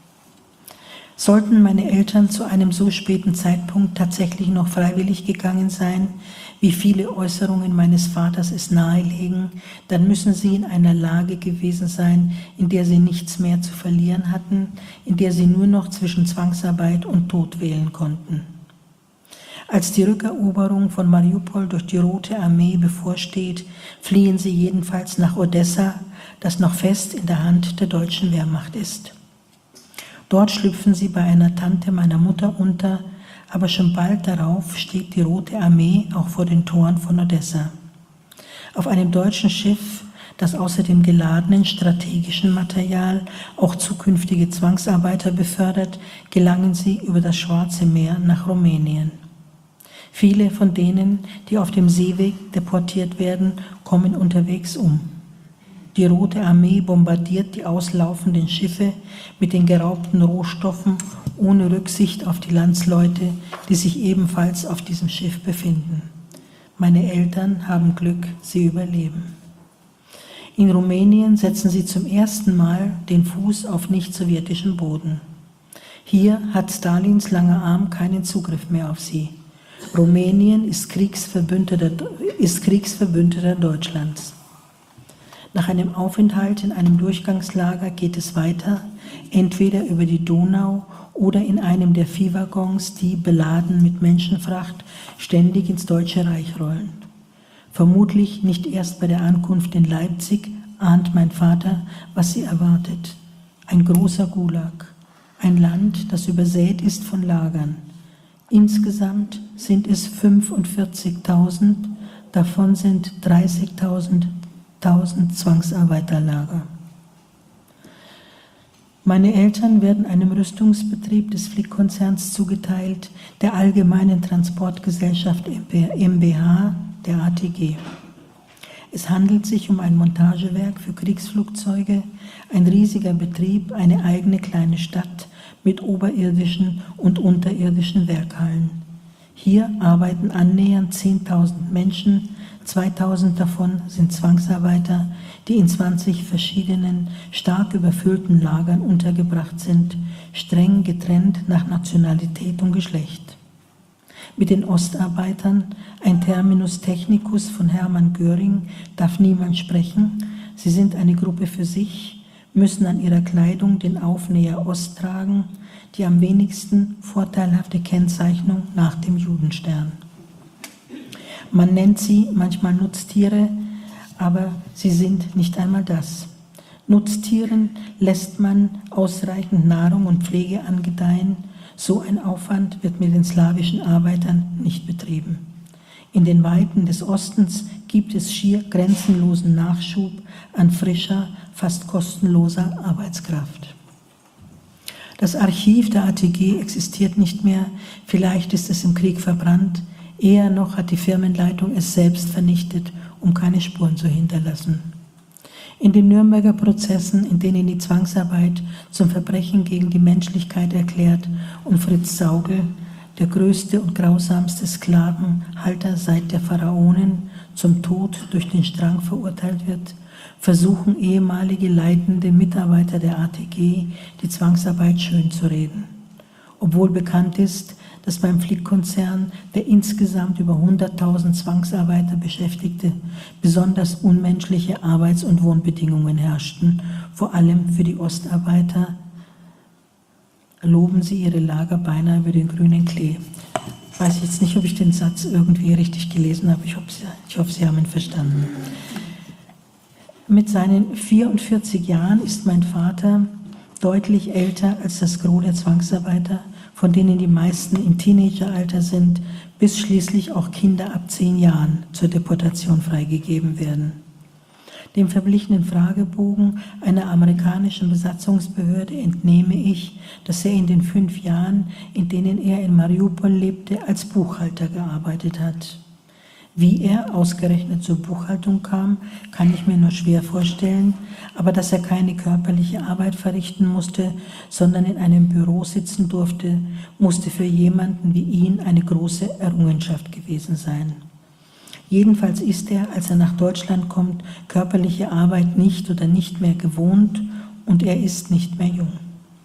Sollten meine Eltern zu einem so späten Zeitpunkt tatsächlich noch freiwillig gegangen sein, wie viele Äußerungen meines Vaters es nahelegen, dann müssen sie in einer Lage gewesen sein, in der sie nichts mehr zu verlieren hatten, in der sie nur noch zwischen Zwangsarbeit und Tod wählen konnten. Als die Rückeroberung von Mariupol durch die Rote Armee bevorsteht, fliehen sie jedenfalls nach Odessa, das noch fest in der Hand der deutschen Wehrmacht ist. Dort schlüpfen sie bei einer Tante meiner Mutter unter, aber schon bald darauf steht die Rote Armee auch vor den Toren von Odessa. Auf einem deutschen Schiff, das außer dem geladenen strategischen Material auch zukünftige Zwangsarbeiter befördert, gelangen sie über das Schwarze Meer nach Rumänien. Viele von denen, die auf dem Seeweg deportiert werden, kommen unterwegs um. Die Rote Armee bombardiert die auslaufenden Schiffe mit den geraubten Rohstoffen ohne Rücksicht auf die Landsleute, die sich ebenfalls auf diesem Schiff befinden. Meine Eltern haben Glück, sie überleben. In Rumänien setzen sie zum ersten Mal den Fuß auf nicht-sowjetischen Boden. Hier hat Stalins langer Arm keinen Zugriff mehr auf sie. Rumänien ist Kriegsverbündeter Deutschlands. Nach einem Aufenthalt in einem Durchgangslager geht es weiter, entweder über die Donau oder in einem der Viehwaggons, die, beladen mit Menschenfracht, ständig ins Deutsche Reich rollen. Vermutlich nicht erst bei der Ankunft in Leipzig ahnt mein Vater, was sie erwartet. Ein großer Gulag, ein Land, das übersät ist von Lagern. Insgesamt sind es 45.000, davon sind 30.000 Zwangsarbeiterlager. Meine Eltern werden einem Rüstungsbetrieb des Flick-Konzerns zugeteilt, der Allgemeinen Transportgesellschaft MBH, der ATG. Es handelt sich um ein Montagewerk für Kriegsflugzeuge, ein riesiger Betrieb, eine eigene kleine Stadt mit oberirdischen und unterirdischen Werkhallen. Hier arbeiten annähernd 10.000 Menschen, 2.000 davon sind Zwangsarbeiter, die in 20 verschiedenen, stark überfüllten Lagern untergebracht sind, streng getrennt nach Nationalität und Geschlecht. Mit den Ostarbeitern, ein Terminus technicus von Hermann Göring, darf niemand sprechen. Sie sind eine Gruppe für sich, müssen an ihrer Kleidung den Aufnäher Ost tragen, die am wenigsten vorteilhafte Kennzeichnung nach dem Judenstern. Man nennt sie manchmal Nutztiere, aber sie sind nicht einmal das. Nutztieren lässt man ausreichend Nahrung und Pflege angedeihen. So ein Aufwand wird mit den slawischen Arbeitern nicht betrieben. In den Weiten des Ostens gibt es schier grenzenlosen Nachschub an frischer, fast kostenloser Arbeitskraft. Das Archiv der ATG existiert nicht mehr, vielleicht ist es im Krieg verbrannt, eher noch hat die Firmenleitung es selbst vernichtet, um keine Spuren zu hinterlassen. In den Nürnberger Prozessen, in denen die Zwangsarbeit zum Verbrechen gegen die Menschlichkeit erklärt und Fritz Saugl, der größte und grausamste Sklavenhalter seit der Pharaonen, zum Tod durch den Strang verurteilt wird, versuchen ehemalige leitende Mitarbeiter der ATG, die Zwangsarbeit schönzureden. Obwohl bekannt ist, dass beim Flick-Konzern, der insgesamt über 100.000 Zwangsarbeiter beschäftigte, besonders unmenschliche Arbeits- und Wohnbedingungen herrschten, vor allem für die Ostarbeiter, loben sie ihre Lager beinahe über den grünen Klee. Ich weiß jetzt nicht, ob ich den Satz irgendwie richtig gelesen habe. Ich hoffe, Sie haben ihn verstanden. Mit seinen 44 Jahren ist mein Vater deutlich älter als das Gros der Zwangsarbeiter, von denen die meisten im Teenageralter sind, bis schließlich auch Kinder ab 10 Jahren zur Deportation freigegeben werden. Dem verblichenen Fragebogen einer amerikanischen Besatzungsbehörde entnehme ich, dass er in den 5 Jahren, in denen er in Mariupol lebte, als Buchhalter gearbeitet hat. Wie er ausgerechnet zur Buchhaltung kam, kann ich mir nur schwer vorstellen, aber dass er keine körperliche Arbeit verrichten musste, sondern in einem Büro sitzen durfte, musste für jemanden wie ihn eine große Errungenschaft gewesen sein. Jedenfalls ist er, als er nach Deutschland kommt, körperliche Arbeit nicht oder nicht mehr gewohnt und er ist nicht mehr jung.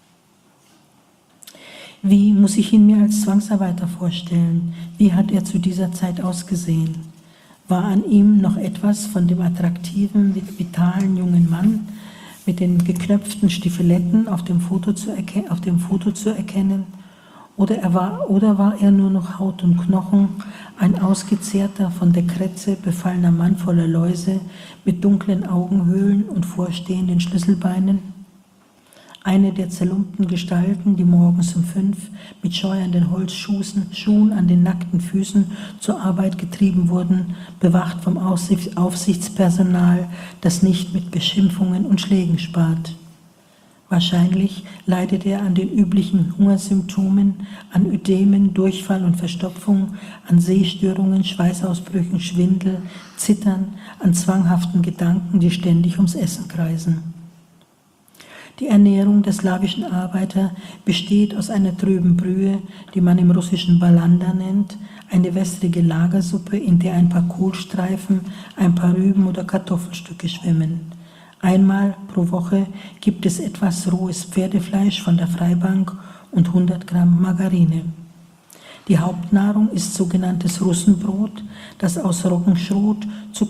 Wie muss ich ihn mir als Zwangsarbeiter vorstellen? Wie hat er zu dieser Zeit ausgesehen? War an ihm noch etwas von dem attraktiven, vitalen jungen Mann mit den geknöpften Stiefeletten auf dem Foto zu erkennen? Oder war er nur noch Haut und Knochen, ein ausgezehrter, von der Krätze befallener Mann voller Läuse, mit dunklen Augenhöhlen und vorstehenden Schlüsselbeinen? Eine der zerlumpten Gestalten, die morgens um 5 mit scheuernden Holzschuhen an den nackten Füßen zur Arbeit getrieben wurden, bewacht vom Aufsichtspersonal, das nicht mit Beschimpfungen und Schlägen spart. Wahrscheinlich leidet er an den üblichen Hungersymptomen, an Ödemen, Durchfall und Verstopfung, an Sehstörungen, Schweißausbrüchen, Schwindel, Zittern, an zwanghaften Gedanken, die ständig ums Essen kreisen. Die Ernährung der slawischen Arbeiter besteht aus einer trüben Brühe, die man im russischen Balanda nennt, eine wässrige Lagersuppe, in der ein paar Kohlstreifen, ein paar Rüben oder Kartoffelstücke schwimmen. Einmal pro Woche gibt es etwas rohes Pferdefleisch von der Freibank und 100 Gramm Margarine. Die Hauptnahrung ist sogenanntes Russenbrot, das aus Roggenschrot,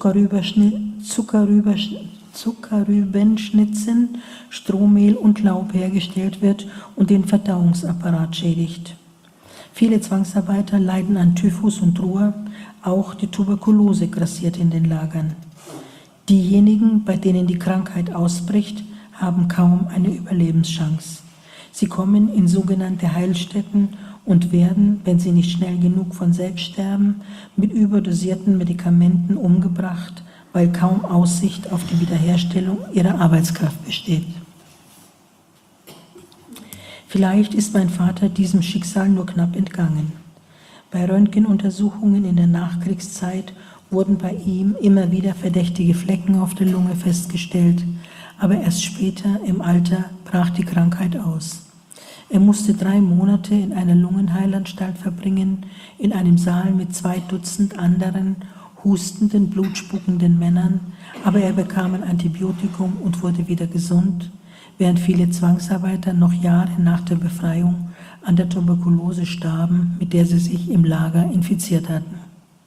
Zuckerrübenschnitzen, Strohmehl und Laub hergestellt wird und den Verdauungsapparat schädigt. Viele Zwangsarbeiter leiden an Typhus und Ruhr, auch die Tuberkulose grassiert in den Lagern. Diejenigen, bei denen die Krankheit ausbricht, haben kaum eine Überlebenschance. Sie kommen in sogenannte Heilstätten und werden, wenn sie nicht schnell genug von selbst sterben, mit überdosierten Medikamenten umgebracht, weil kaum Aussicht auf die Wiederherstellung ihrer Arbeitskraft besteht. Vielleicht ist mein Vater diesem Schicksal nur knapp entgangen. Bei Röntgenuntersuchungen in der Nachkriegszeit wurden bei ihm immer wieder verdächtige Flecken auf der Lunge festgestellt, aber erst später im Alter brach die Krankheit aus. Er musste 3 Monate in einer Lungenheilanstalt verbringen, in einem Saal mit 2 Dutzend anderen, hustenden, blutspuckenden Männern, aber er bekam ein Antibiotikum und wurde wieder gesund, während viele Zwangsarbeiter noch Jahre nach der Befreiung an der Tuberkulose starben, mit der sie sich im Lager infiziert hatten.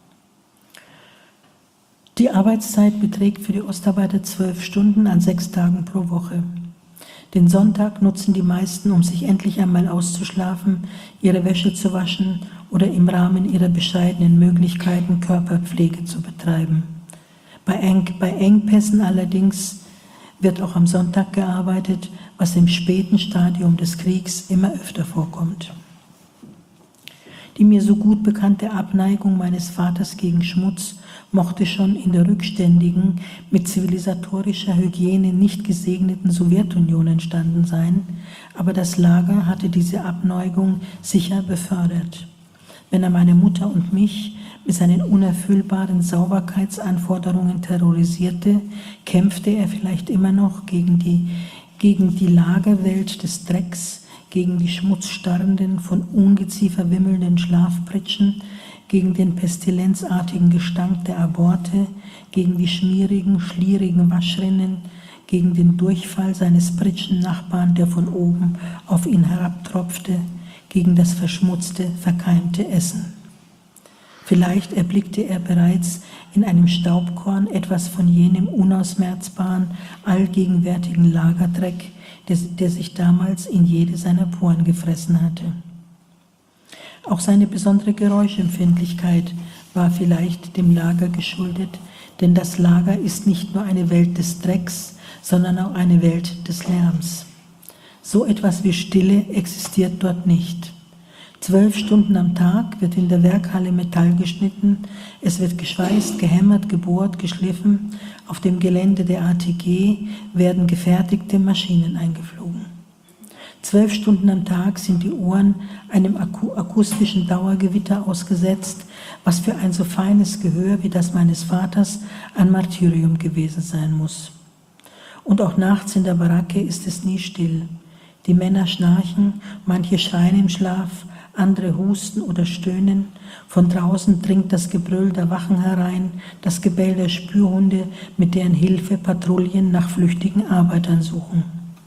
Die Arbeitszeit beträgt für die Ostarbeiter 12 Stunden an 6 Tagen pro Woche. Den Sonntag nutzen die meisten, um sich endlich einmal auszuschlafen, ihre Wäsche zu waschen oder im Rahmen ihrer bescheidenen Möglichkeiten Körperpflege zu betreiben. Bei Engpässen allerdings wird auch am Sonntag gearbeitet, was im späten Stadium des Kriegs immer öfter vorkommt. Die mir so gut bekannte Abneigung meines Vaters gegen Schmutz mochte schon in der rückständigen, mit zivilisatorischer Hygiene nicht gesegneten Sowjetunion entstanden sein, aber das Lager hatte diese Abneigung sicher befördert. Wenn er meine Mutter und mich mit seinen unerfüllbaren Sauberkeitsanforderungen terrorisierte, kämpfte er vielleicht immer noch gegen die Lagerwelt des Drecks, gegen die schmutzstarrenden, von Ungeziefer wimmelnden Schlafpritschen, gegen den pestilenzartigen Gestank der Aborte, gegen die schmierigen, schlierigen Waschrinnen, gegen den Durchfall seines Pritschen-Nachbarn, der von oben auf ihn herabtropfte, gegen das verschmutzte, verkeimte Essen. Vielleicht erblickte er bereits in einem Staubkorn etwas von jenem unausmerzbaren, allgegenwärtigen Lagerdreck, der sich damals in jede seiner Poren gefressen hatte. Auch seine besondere Geräuschempfindlichkeit war vielleicht dem Lager geschuldet, denn das Lager ist nicht nur eine Welt des Drecks, sondern auch eine Welt des Lärms. So etwas wie Stille existiert dort nicht. 12 Stunden am Tag wird in der Werkhalle Metall geschnitten, es wird geschweißt, gehämmert, gebohrt, geschliffen. Auf dem Gelände der ATG werden gefertigte Maschinen eingeflogen. 12 Stunden am Tag sind die Ohren einem akustischen Dauergewitter ausgesetzt, was für ein so feines Gehör wie das meines Vaters ein Martyrium gewesen sein muss. Und auch nachts in der Baracke ist es nie still. Die Männer schnarchen, manche schreien im Schlaf, andere husten oder stöhnen. Von draußen dringt das Gebrüll der Wachen herein, das Gebell der Spürhunde, mit deren Hilfe Patrouillen nach flüchtigen Arbeitern suchen.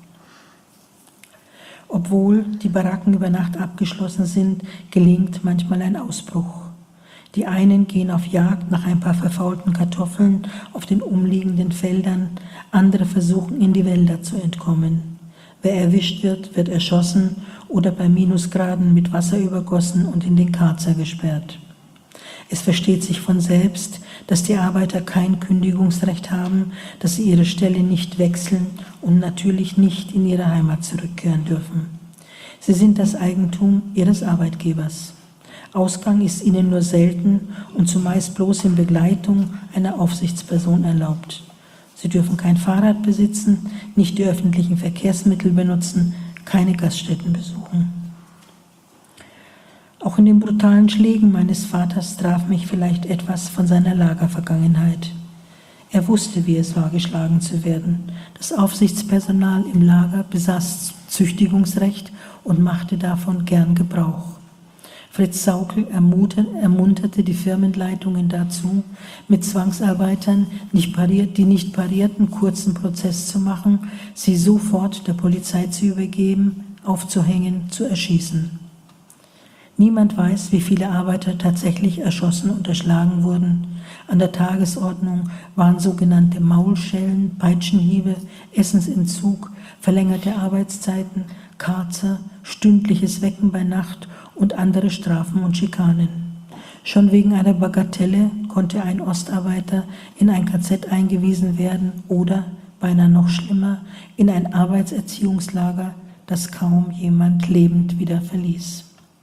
Obwohl die Baracken über Nacht abgeschlossen sind, gelingt manchmal ein Ausbruch. Die einen gehen auf Jagd nach ein paar verfaulten Kartoffeln auf den umliegenden Feldern, andere versuchen in die Wälder zu entkommen. Wer erwischt wird, wird erschossen oder bei Minusgraden mit Wasser übergossen und in den Karzer gesperrt. Es versteht sich von selbst, dass die Arbeiter kein Kündigungsrecht haben, dass sie ihre Stelle nicht wechseln und natürlich nicht in ihre Heimat zurückkehren dürfen. Sie sind das Eigentum ihres Arbeitgebers. Ausgang ist ihnen nur selten und zumeist bloß in Begleitung einer Aufsichtsperson erlaubt. Sie dürfen kein Fahrrad besitzen, nicht die öffentlichen Verkehrsmittel benutzen, keine Gaststätten besuchen. Auch in den brutalen Schlägen meines Vaters traf mich vielleicht etwas von seiner Lagervergangenheit. Er wusste, wie es war, geschlagen zu werden. Das Aufsichtspersonal im Lager besaß Züchtigungsrecht und machte davon gern Gebrauch. Fritz Saukel ermunterte die Firmenleitungen dazu, mit Zwangsarbeitern, die nicht parierten, kurzen Prozess zu machen, sie sofort der Polizei zu übergeben, aufzuhängen, zu erschießen. Niemand weiß, wie viele Arbeiter tatsächlich erschossen und erschlagen wurden. An der Tagesordnung waren sogenannte Maulschellen, Peitschenhiebe, Essensentzug, verlängerte Arbeitszeiten, Karzer, stündliches Wecken bei Nacht und andere Strafen und Schikanen. Schon wegen einer Bagatelle konnte ein Ostarbeiter in ein KZ eingewiesen werden oder, beinahe noch schlimmer, in ein Arbeitserziehungslager, das kaum jemand lebend wieder verließ.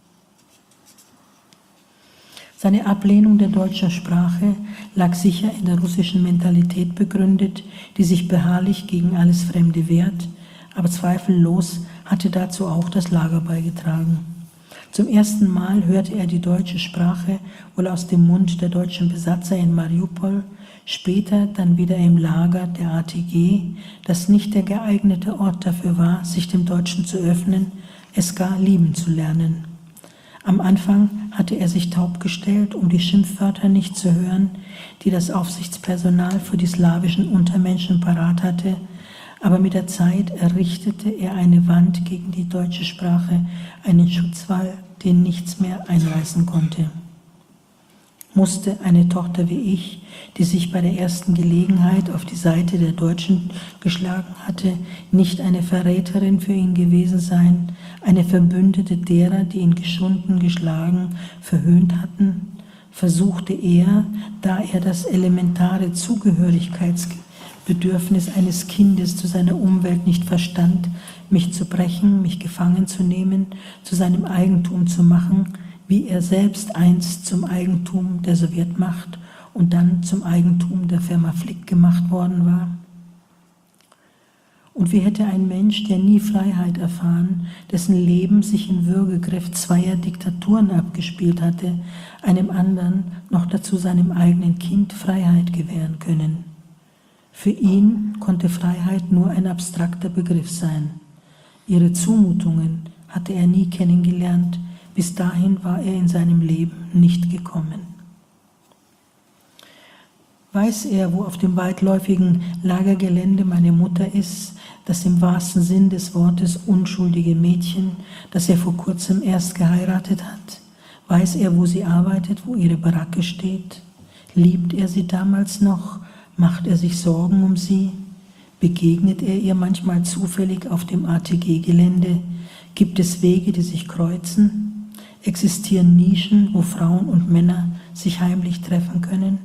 Seine Ablehnung der deutschen Sprache lag sicher in der russischen Mentalität begründet, die sich beharrlich gegen alles Fremde wehrt, aber zweifellos hatte dazu auch das Lager beigetragen. Zum ersten Mal hörte er die deutsche Sprache wohl aus dem Mund der deutschen Besatzer in Mariupol, später dann wieder im Lager der ATG, das nicht der geeignete Ort dafür war, sich dem Deutschen zu öffnen, es gar lieben zu lernen. Am Anfang hatte er sich taub gestellt, um die Schimpfwörter nicht zu hören, die das Aufsichtspersonal für die slawischen Untermenschen parat hatte, aber mit der Zeit errichtete er eine Wand gegen die deutsche Sprache, einen Schutzwall, den nichts mehr einreißen konnte. Musste eine Tochter wie ich, die sich bei der ersten Gelegenheit auf die Seite der Deutschen geschlagen hatte, nicht eine Verräterin für ihn gewesen sein, eine Verbündete derer, die ihn geschunden, geschlagen, verhöhnt hatten? Versuchte er, da er das elementare Zugehörigkeitsbedürfnis eines Kindes zu seiner Umwelt nicht verstand, mich zu brechen, mich gefangen zu nehmen, zu seinem Eigentum zu machen, wie er selbst einst zum Eigentum der Sowjetmacht und dann zum Eigentum der Firma Flick gemacht worden war? Und wie hätte ein Mensch, der nie Freiheit erfahren, dessen Leben sich im Würgegriff zweier Diktaturen abgespielt hatte, einem anderen, noch dazu seinem eigenen Kind, Freiheit gewähren können? Für ihn konnte Freiheit nur ein abstrakter Begriff sein. Ihre Zumutungen hatte er nie kennengelernt, bis dahin war er in seinem Leben nicht gekommen. Weiß er, wo auf dem weitläufigen Lagergelände meine Mutter ist, das im wahrsten Sinn des Wortes unschuldige Mädchen, das er vor kurzem erst geheiratet hat? Weiß er, wo sie arbeitet, wo ihre Baracke steht? Liebt er sie damals noch? Macht er sich Sorgen um sie? Begegnet er ihr manchmal zufällig auf dem ATG-Gelände? Gibt es Wege, die sich kreuzen? Existieren Nischen, wo Frauen und Männer sich heimlich treffen können?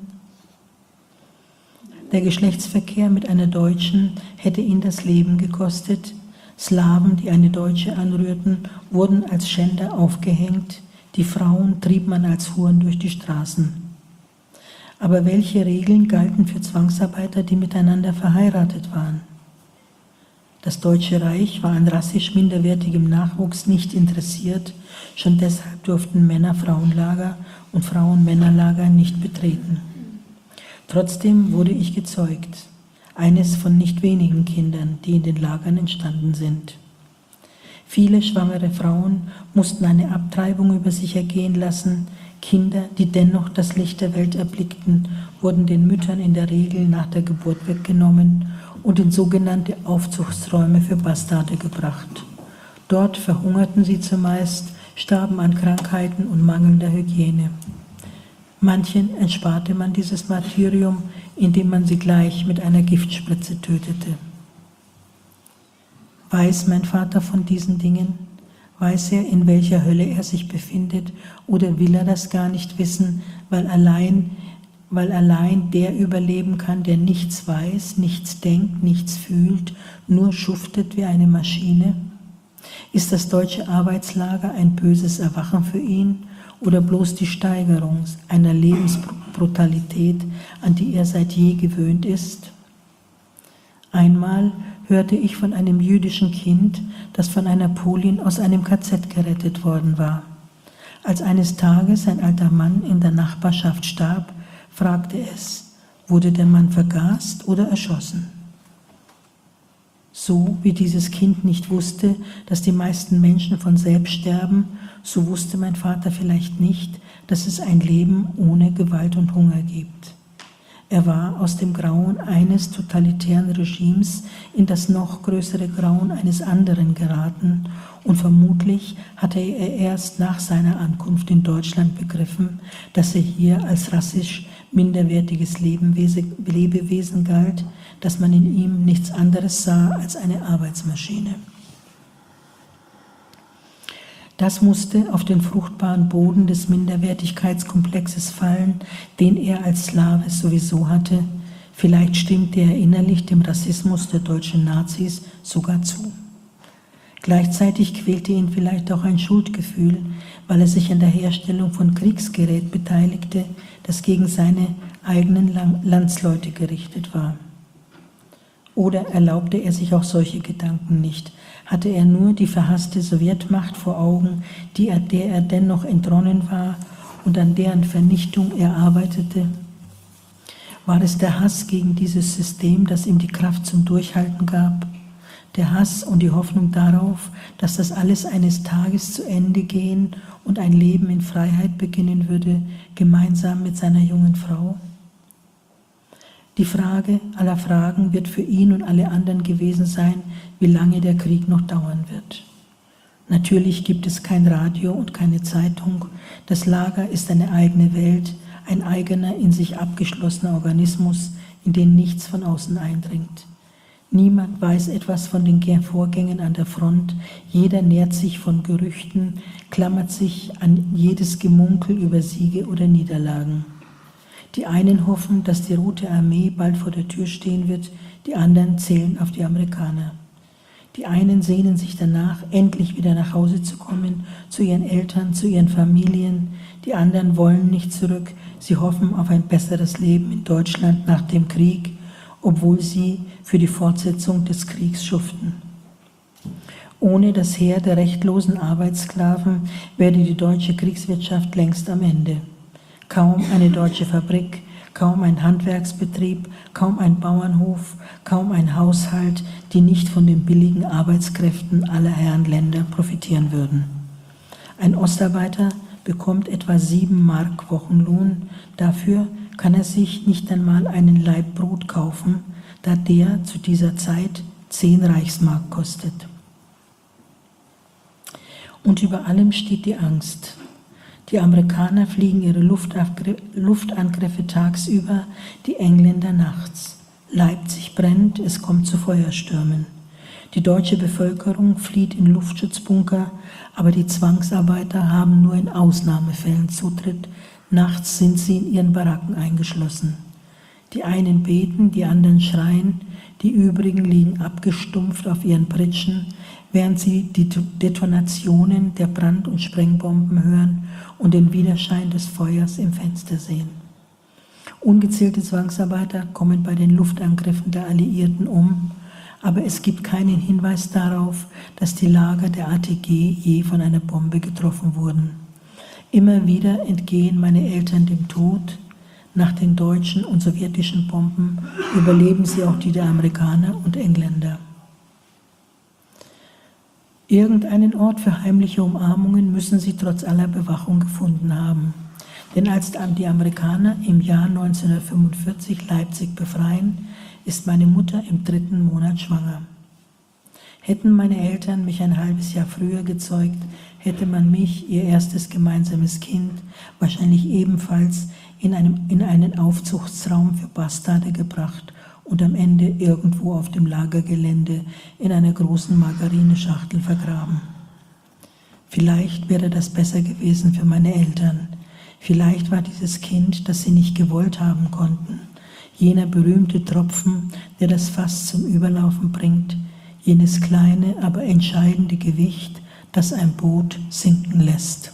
Der Geschlechtsverkehr mit einer Deutschen hätte ihn das Leben gekostet. Slawen, die eine Deutsche anrührten, wurden als Schänder aufgehängt, die Frauen trieb man als Huren durch die Straßen. Aber welche Regeln galten für Zwangsarbeiter, die miteinander verheiratet waren? Das Deutsche Reich war an rassisch minderwertigem Nachwuchs nicht interessiert, schon deshalb durften Männer Frauenlager und Frauen Männerlager nicht betreten. Trotzdem wurde ich gezeugt, eines von nicht wenigen Kindern, die in den Lagern entstanden sind. Viele schwangere Frauen mussten eine Abtreibung über sich ergehen lassen. Kinder, die dennoch das Licht der Welt erblickten, wurden den Müttern in der Regel nach der Geburt weggenommen und in sogenannte Aufzuchtsräume für Bastarde gebracht. Dort verhungerten sie zumeist, starben an Krankheiten und mangelnder Hygiene. Manchen ersparte man dieses Martyrium, indem man sie gleich mit einer Giftspritze tötete. Weiß mein Vater von diesen Dingen? Weiß er, in welcher Hölle er sich befindet, oder will er das gar nicht wissen, weil allein der überleben kann, der nichts weiß, nichts denkt, nichts fühlt, nur schuftet wie eine Maschine? Ist das deutsche Arbeitslager ein böses Erwachen für ihn oder bloß die Steigerung einer Lebensbrutalität, an die er seit je gewöhnt ist? Einmal hörte ich von einem jüdischen Kind, das von einer Polin aus einem KZ gerettet worden war. Als eines Tages ein alter Mann in der Nachbarschaft starb, fragte es, wurde der Mann vergast oder erschossen? So wie dieses Kind nicht wusste, dass die meisten Menschen von selbst sterben, so wusste mein Vater vielleicht nicht, dass es ein Leben ohne Gewalt und Hunger gibt. Er war aus dem Grauen eines totalitären Regimes in das noch größere Grauen eines anderen geraten und vermutlich hatte er erst nach seiner Ankunft in Deutschland begriffen, dass er hier als rassisch minderwertiges Lebewesen galt, dass man in ihm nichts anderes sah als eine Arbeitsmaschine. Das musste auf den fruchtbaren Boden des Minderwertigkeitskomplexes fallen, den er als Slave sowieso hatte. Vielleicht stimmte er innerlich dem Rassismus der deutschen Nazis sogar zu. Gleichzeitig quälte ihn vielleicht auch ein Schuldgefühl, weil er sich an der Herstellung von Kriegsgerät beteiligte, das gegen seine eigenen Landsleute gerichtet war. Oder erlaubte er sich auch solche Gedanken nicht? Hatte er nur die verhasste Sowjetmacht vor Augen, der er dennoch entronnen war und an deren Vernichtung er arbeitete? War es der Hass gegen dieses System, das ihm die Kraft zum Durchhalten gab? Der Hass und die Hoffnung darauf, dass das alles eines Tages zu Ende gehen und ein Leben in Freiheit beginnen würde, gemeinsam mit seiner jungen Frau? Die Frage aller Fragen wird für ihn und alle anderen gewesen sein, wie lange der Krieg noch dauern wird. Natürlich gibt es kein Radio und keine Zeitung. Das Lager ist eine eigene Welt, ein eigener, in sich abgeschlossener Organismus, in den nichts von außen eindringt. Niemand weiß etwas von den Vorgängen an der Front. Jeder nährt sich von Gerüchten, klammert sich an jedes Gemunkel über Siege oder Niederlagen. Die einen hoffen, dass die Rote Armee bald vor der Tür stehen wird, die anderen zählen auf die Amerikaner. Die einen sehnen sich danach, endlich wieder nach Hause zu kommen, zu ihren Eltern, zu ihren Familien. Die anderen wollen nicht zurück, sie hoffen auf ein besseres Leben in Deutschland nach dem Krieg, obwohl sie für die Fortsetzung des Kriegs schuften. Ohne das Heer der rechtlosen Arbeitssklaven wäre die deutsche Kriegswirtschaft längst am Ende. Kaum eine deutsche Fabrik, kaum ein Handwerksbetrieb, kaum ein Bauernhof, kaum ein Haushalt, die nicht von den billigen Arbeitskräften aller Herrenländer profitieren würden. Ein Ostarbeiter bekommt etwa 7 Mark Wochenlohn, dafür kann er sich nicht einmal einen Laib Brot kaufen, da der zu dieser Zeit 10 Reichsmark kostet. Und über allem steht die Angst. Die Amerikaner fliegen ihre Luftangriffe tagsüber, die Engländer nachts. Leipzig brennt, es kommt zu Feuerstürmen. Die deutsche Bevölkerung flieht in Luftschutzbunker, aber die Zwangsarbeiter haben nur in Ausnahmefällen Zutritt. Nachts sind sie in ihren Baracken eingeschlossen. Die einen beten, die anderen schreien, die übrigen liegen abgestumpft auf ihren Pritschen, während sie die Detonationen der Brand- und Sprengbomben hören und den Widerschein des Feuers im Fenster sehen. Ungezählte Zwangsarbeiter kommen bei den Luftangriffen der Alliierten um, aber es gibt keinen Hinweis darauf, dass die Lager der ATG je von einer Bombe getroffen wurden. Immer wieder entgehen meine Eltern dem Tod. Nach den deutschen und sowjetischen Bomben überleben sie auch die der Amerikaner und Engländer. Irgendeinen Ort für heimliche Umarmungen müssen sie trotz aller Bewachung gefunden haben. Denn als die Amerikaner im Jahr 1945 Leipzig befreien, ist meine Mutter im 3. Monat schwanger. Hätten meine Eltern mich ein halbes Jahr früher gezeugt, hätte man mich, ihr erstes gemeinsames Kind, wahrscheinlich ebenfalls in einen Aufzuchtsraum für Bastarde gebracht und am Ende irgendwo auf dem Lagergelände in einer großen Margarineschachtel vergraben. Vielleicht wäre das besser gewesen für meine Eltern. Vielleicht war dieses Kind, das sie nicht gewollt haben konnten, jener berühmte Tropfen, der das Fass zum Überlaufen bringt, jenes kleine, aber entscheidende Gewicht, das ein Boot sinken lässt.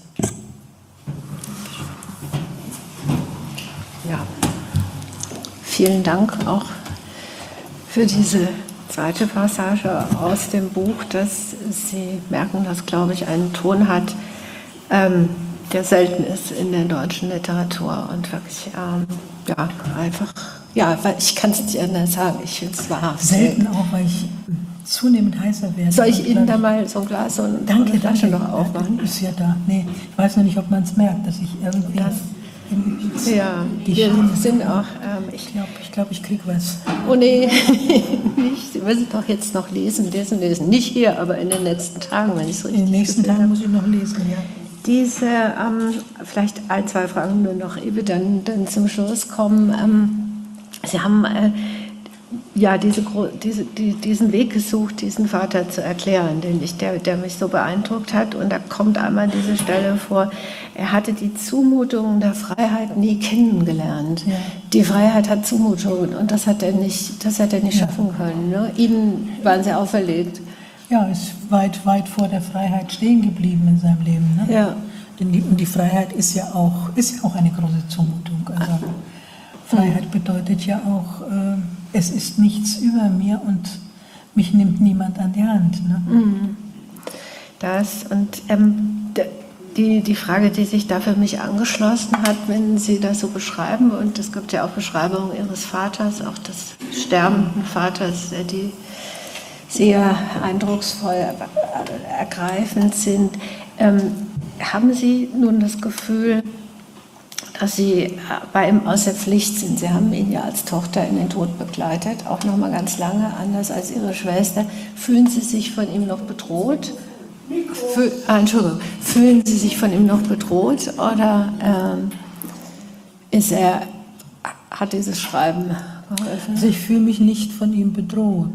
Ja, vielen Dank auch für diese zweite Passage aus dem Buch, dass Sie merken, dass, glaube ich, einen Ton hat, der selten ist in der deutschen Literatur und wirklich, ja, einfach, ja, weil ich kann es nicht anders sagen, ich finde es wahrhaft selten auch, weil ich zunehmend heißer werde. Soll ich Ihnen da mal so ein Glas und eine Flasche noch aufmachen? Ist ja da. Nee, ich weiß noch nicht, ob man es merkt, dass ich irgendwie... Ja, wir sind auch... Ich glaube, ich kriege was. Oh nee, nicht. Sie müssen doch jetzt noch lesen. Nicht hier, aber in den nächsten Tagen, wenn ich es richtig In den nächsten Tagen muss ich noch lesen, ja. Diese, vielleicht ein, zwei Fragen nur noch, ehe wir dann zum Schluss kommen. Sie haben ja diesen Weg gesucht, diesen Vater zu erklären, der mich so beeindruckt hat. Und da kommt einmal diese Stelle vor, er hatte die Zumutungen der Freiheit nie kennengelernt. Ja. Die Freiheit hat Zumutungen und das hat er nicht schaffen können. Ne? Ihnen waren sie auferlegt. Ja, ist weit vor der Freiheit stehen geblieben in seinem Leben. Ne? Ja. Und die Freiheit ist ja auch eine große Zumutung. Also Freiheit bedeutet ja auch, es ist nichts über mir und mich nimmt niemand an die Hand. Ne? Das und die Frage, die sich da für mich angeschlossen hat, wenn Sie das so beschreiben, und es gibt ja auch Beschreibungen Ihres Vaters, auch des sterbenden Vaters, die sehr eindrucksvoll, ergreifend sind. Haben Sie nun das Gefühl, dass Sie bei ihm aus der Pflicht sind? Sie haben ihn ja als Tochter in den Tod begleitet, auch noch mal ganz lange, anders als Ihre Schwester. Fühlen Sie sich von ihm noch bedroht? Fühlen Sie sich von ihm noch bedroht oder hat dieses Schreiben geholfen? Also ich fühle mich nicht von ihm bedroht.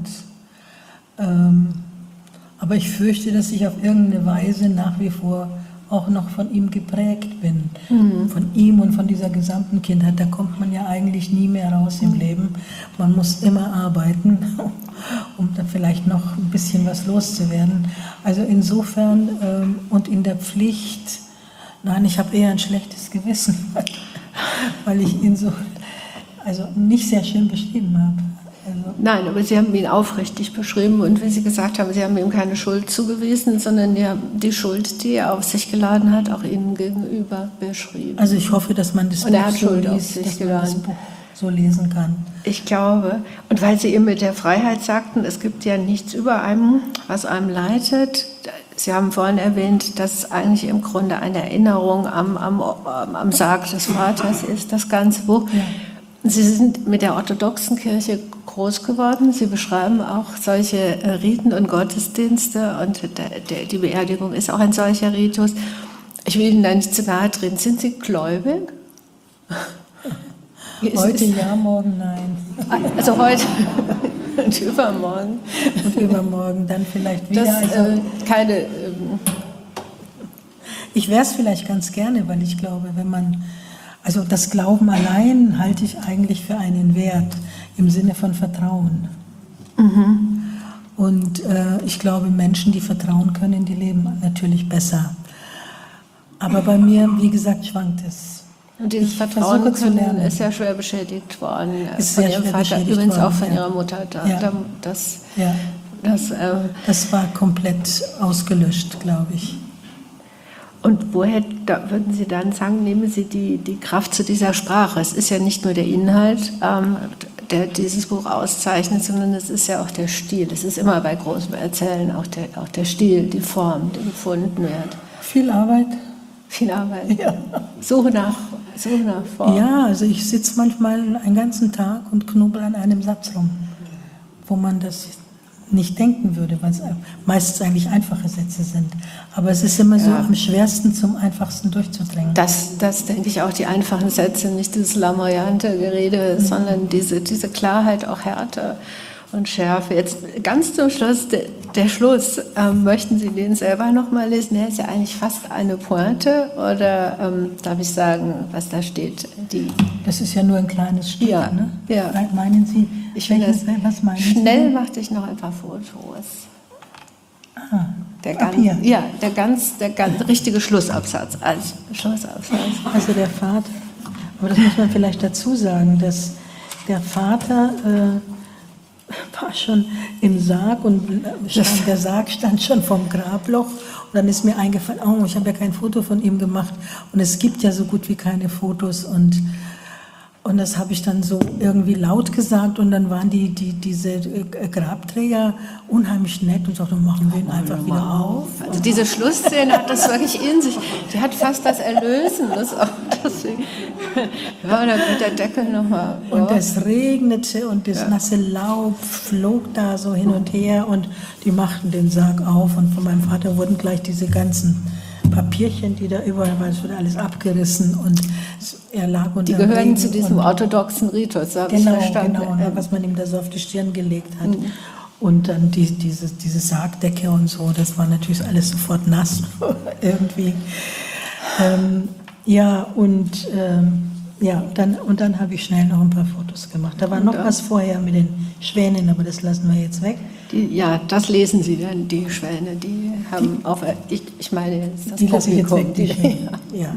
Aber ich fürchte, dass ich auf irgendeine Weise nach wie vor auch noch von ihm geprägt bin. Von ihm und von dieser gesamten Kindheit. Da kommt man ja eigentlich nie mehr raus im Leben. Man muss immer arbeiten, um da vielleicht noch ein bisschen was loszuwerden. Also insofern und in der Pflicht, nein, ich habe eher ein schlechtes Gewissen, weil ich ihn so nicht sehr schön beschrieben habe. Nein, aber Sie haben ihn aufrichtig beschrieben und wie Sie gesagt haben, Sie haben ihm keine Schuld zugewiesen, sondern die Schuld, die er auf sich geladen hat, auch Ihnen gegenüber beschrieben. Also ich hoffe, dass man das Buch so lesen kann. Ich glaube, und weil Sie eben mit der Freiheit sagten, es gibt ja nichts über einem, was einem leitet. Sie haben vorhin erwähnt, dass eigentlich im Grunde eine Erinnerung am Sarg des Vaters ist, das ganze Buch. Ja. Sie sind mit der orthodoxen Kirche groß geworden. Sie beschreiben auch solche Riten und Gottesdienste und die Beerdigung ist auch ein solcher Ritus. Ich will Ihnen da nicht zu nahe treten. Sind Sie gläubig? Heute ja, morgen nein. Also heute und übermorgen. Und übermorgen dann vielleicht wieder. Ich wäre es vielleicht ganz gerne, weil ich glaube, wenn man Also das Glauben allein halte ich eigentlich für einen Wert im Sinne von Vertrauen. Und ich glaube, Menschen, die vertrauen können, die leben natürlich besser. Aber bei mir, wie gesagt, schwankt es. Und dieses Vertrauen ist ja schwer beschädigt worden von Ihrem Vater, übrigens auch von Ihrer Mutter. Das war komplett ausgelöscht, glaube ich. Und woher würden Sie dann sagen, nehmen Sie die Kraft zu dieser Sprache? Es ist ja nicht nur der Inhalt, der dieses Buch auszeichnet, sondern es ist ja auch der Stil. Es ist immer bei großem Erzählen auch der Stil, die Form, die gefunden wird. Viel Arbeit. Viel Arbeit. Ja. Suche nach Form. Ja, also ich sitze manchmal einen ganzen Tag und knubbel an einem Satz rum, wo man das nicht denken würde, weil es meistens eigentlich einfache Sätze sind. Aber es ist immer so am schwersten zum einfachsten durchzudringen. Das denke ich auch, die einfachen Sätze, nicht dieses lamoyante Gerede, sondern diese Klarheit, auch Härte und Schärfe. Jetzt ganz zum Schluss, der Schluss, möchten Sie den selber nochmal lesen? Der ist ja eigentlich fast eine Pointe, oder darf ich sagen, was da steht? Das ist ja nur ein kleines Stück, ne? Ja. Meinen Sie, was meinen Sie? Schnell machte ich noch ein paar Fotos. Der ganz richtige Schlussabsatz als Schlussabsatz. Also der Vater, aber das muss man vielleicht dazu sagen, dass der Vater war schon im Sarg und der Sarg stand schon vom Grabloch und dann ist mir eingefallen, oh, ich habe ja kein Foto von ihm gemacht und es gibt ja so gut wie keine Fotos und das habe ich dann so irgendwie laut gesagt und dann waren diese Grabträger unheimlich nett und sagten, machen wir ihn einfach wieder auf. Also diese Schlussszene hat das wirklich in sich. Die hat fast das Erlösen. Ja, da wird der Deckel nochmal. Und es regnete und das nasse Laub flog da so hin und her und die machten den Sarg auf und von meinem Vater wurden gleich diese ganzen Papierchen, die da überall waren, es wurde alles abgerissen und er lag unter Die gehören zu diesem orthodoxen Ritus, habe ich verstanden. Genau, was man ihm da so auf die Stirn gelegt hat. Und dann diese Sargdecke und so, das war natürlich alles sofort nass irgendwie. Dann habe ich schnell noch ein paar Fotos gemacht. Da war noch was vorher mit den Schwänen, aber das lassen wir jetzt weg. Das lesen Sie dann, die Schwäne, die haben auch, ich meine jetzt das die lasse ich jetzt weg, die Schwäne.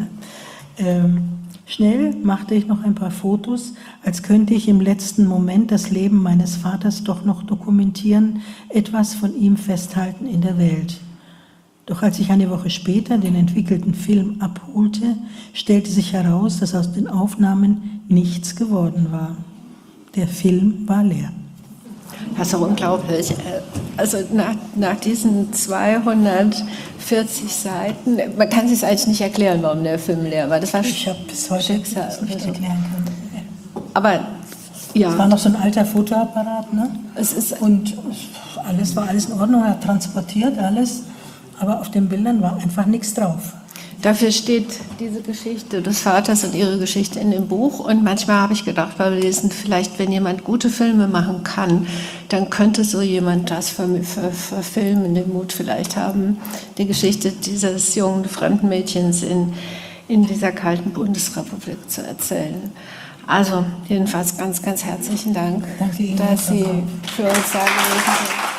Schnell machte ich noch ein paar Fotos, als könnte ich im letzten Moment das Leben meines Vaters doch noch dokumentieren, etwas von ihm festhalten in der Welt. Doch als ich eine Woche später den entwickelten Film abholte, stellte sich heraus, dass aus den Aufnahmen nichts geworden war. Der Film war leer. Das ist doch unglaublich. Also nach diesen 240 Seiten, man kann sich eigentlich nicht erklären, warum der Film leer war. Das war ich habe bis heute das nicht erklären können. Aber ja. Es war noch so ein alter Fotoapparat, ne? Und alles war alles in Ordnung, er hat transportiert alles, aber auf den Bildern war einfach nichts drauf. Dafür steht diese Geschichte des Vaters und ihre Geschichte in dem Buch. Und manchmal habe ich gedacht beim Lesen, vielleicht wenn jemand gute Filme machen kann, dann könnte so jemand das verfilmen, den Mut vielleicht haben, die Geschichte dieses jungen fremden Mädchens in dieser kalten Bundesrepublik zu erzählen. Also jedenfalls ganz, ganz herzlichen Dank, Danke Ihnen, dass Sie für uns da gewesen sind.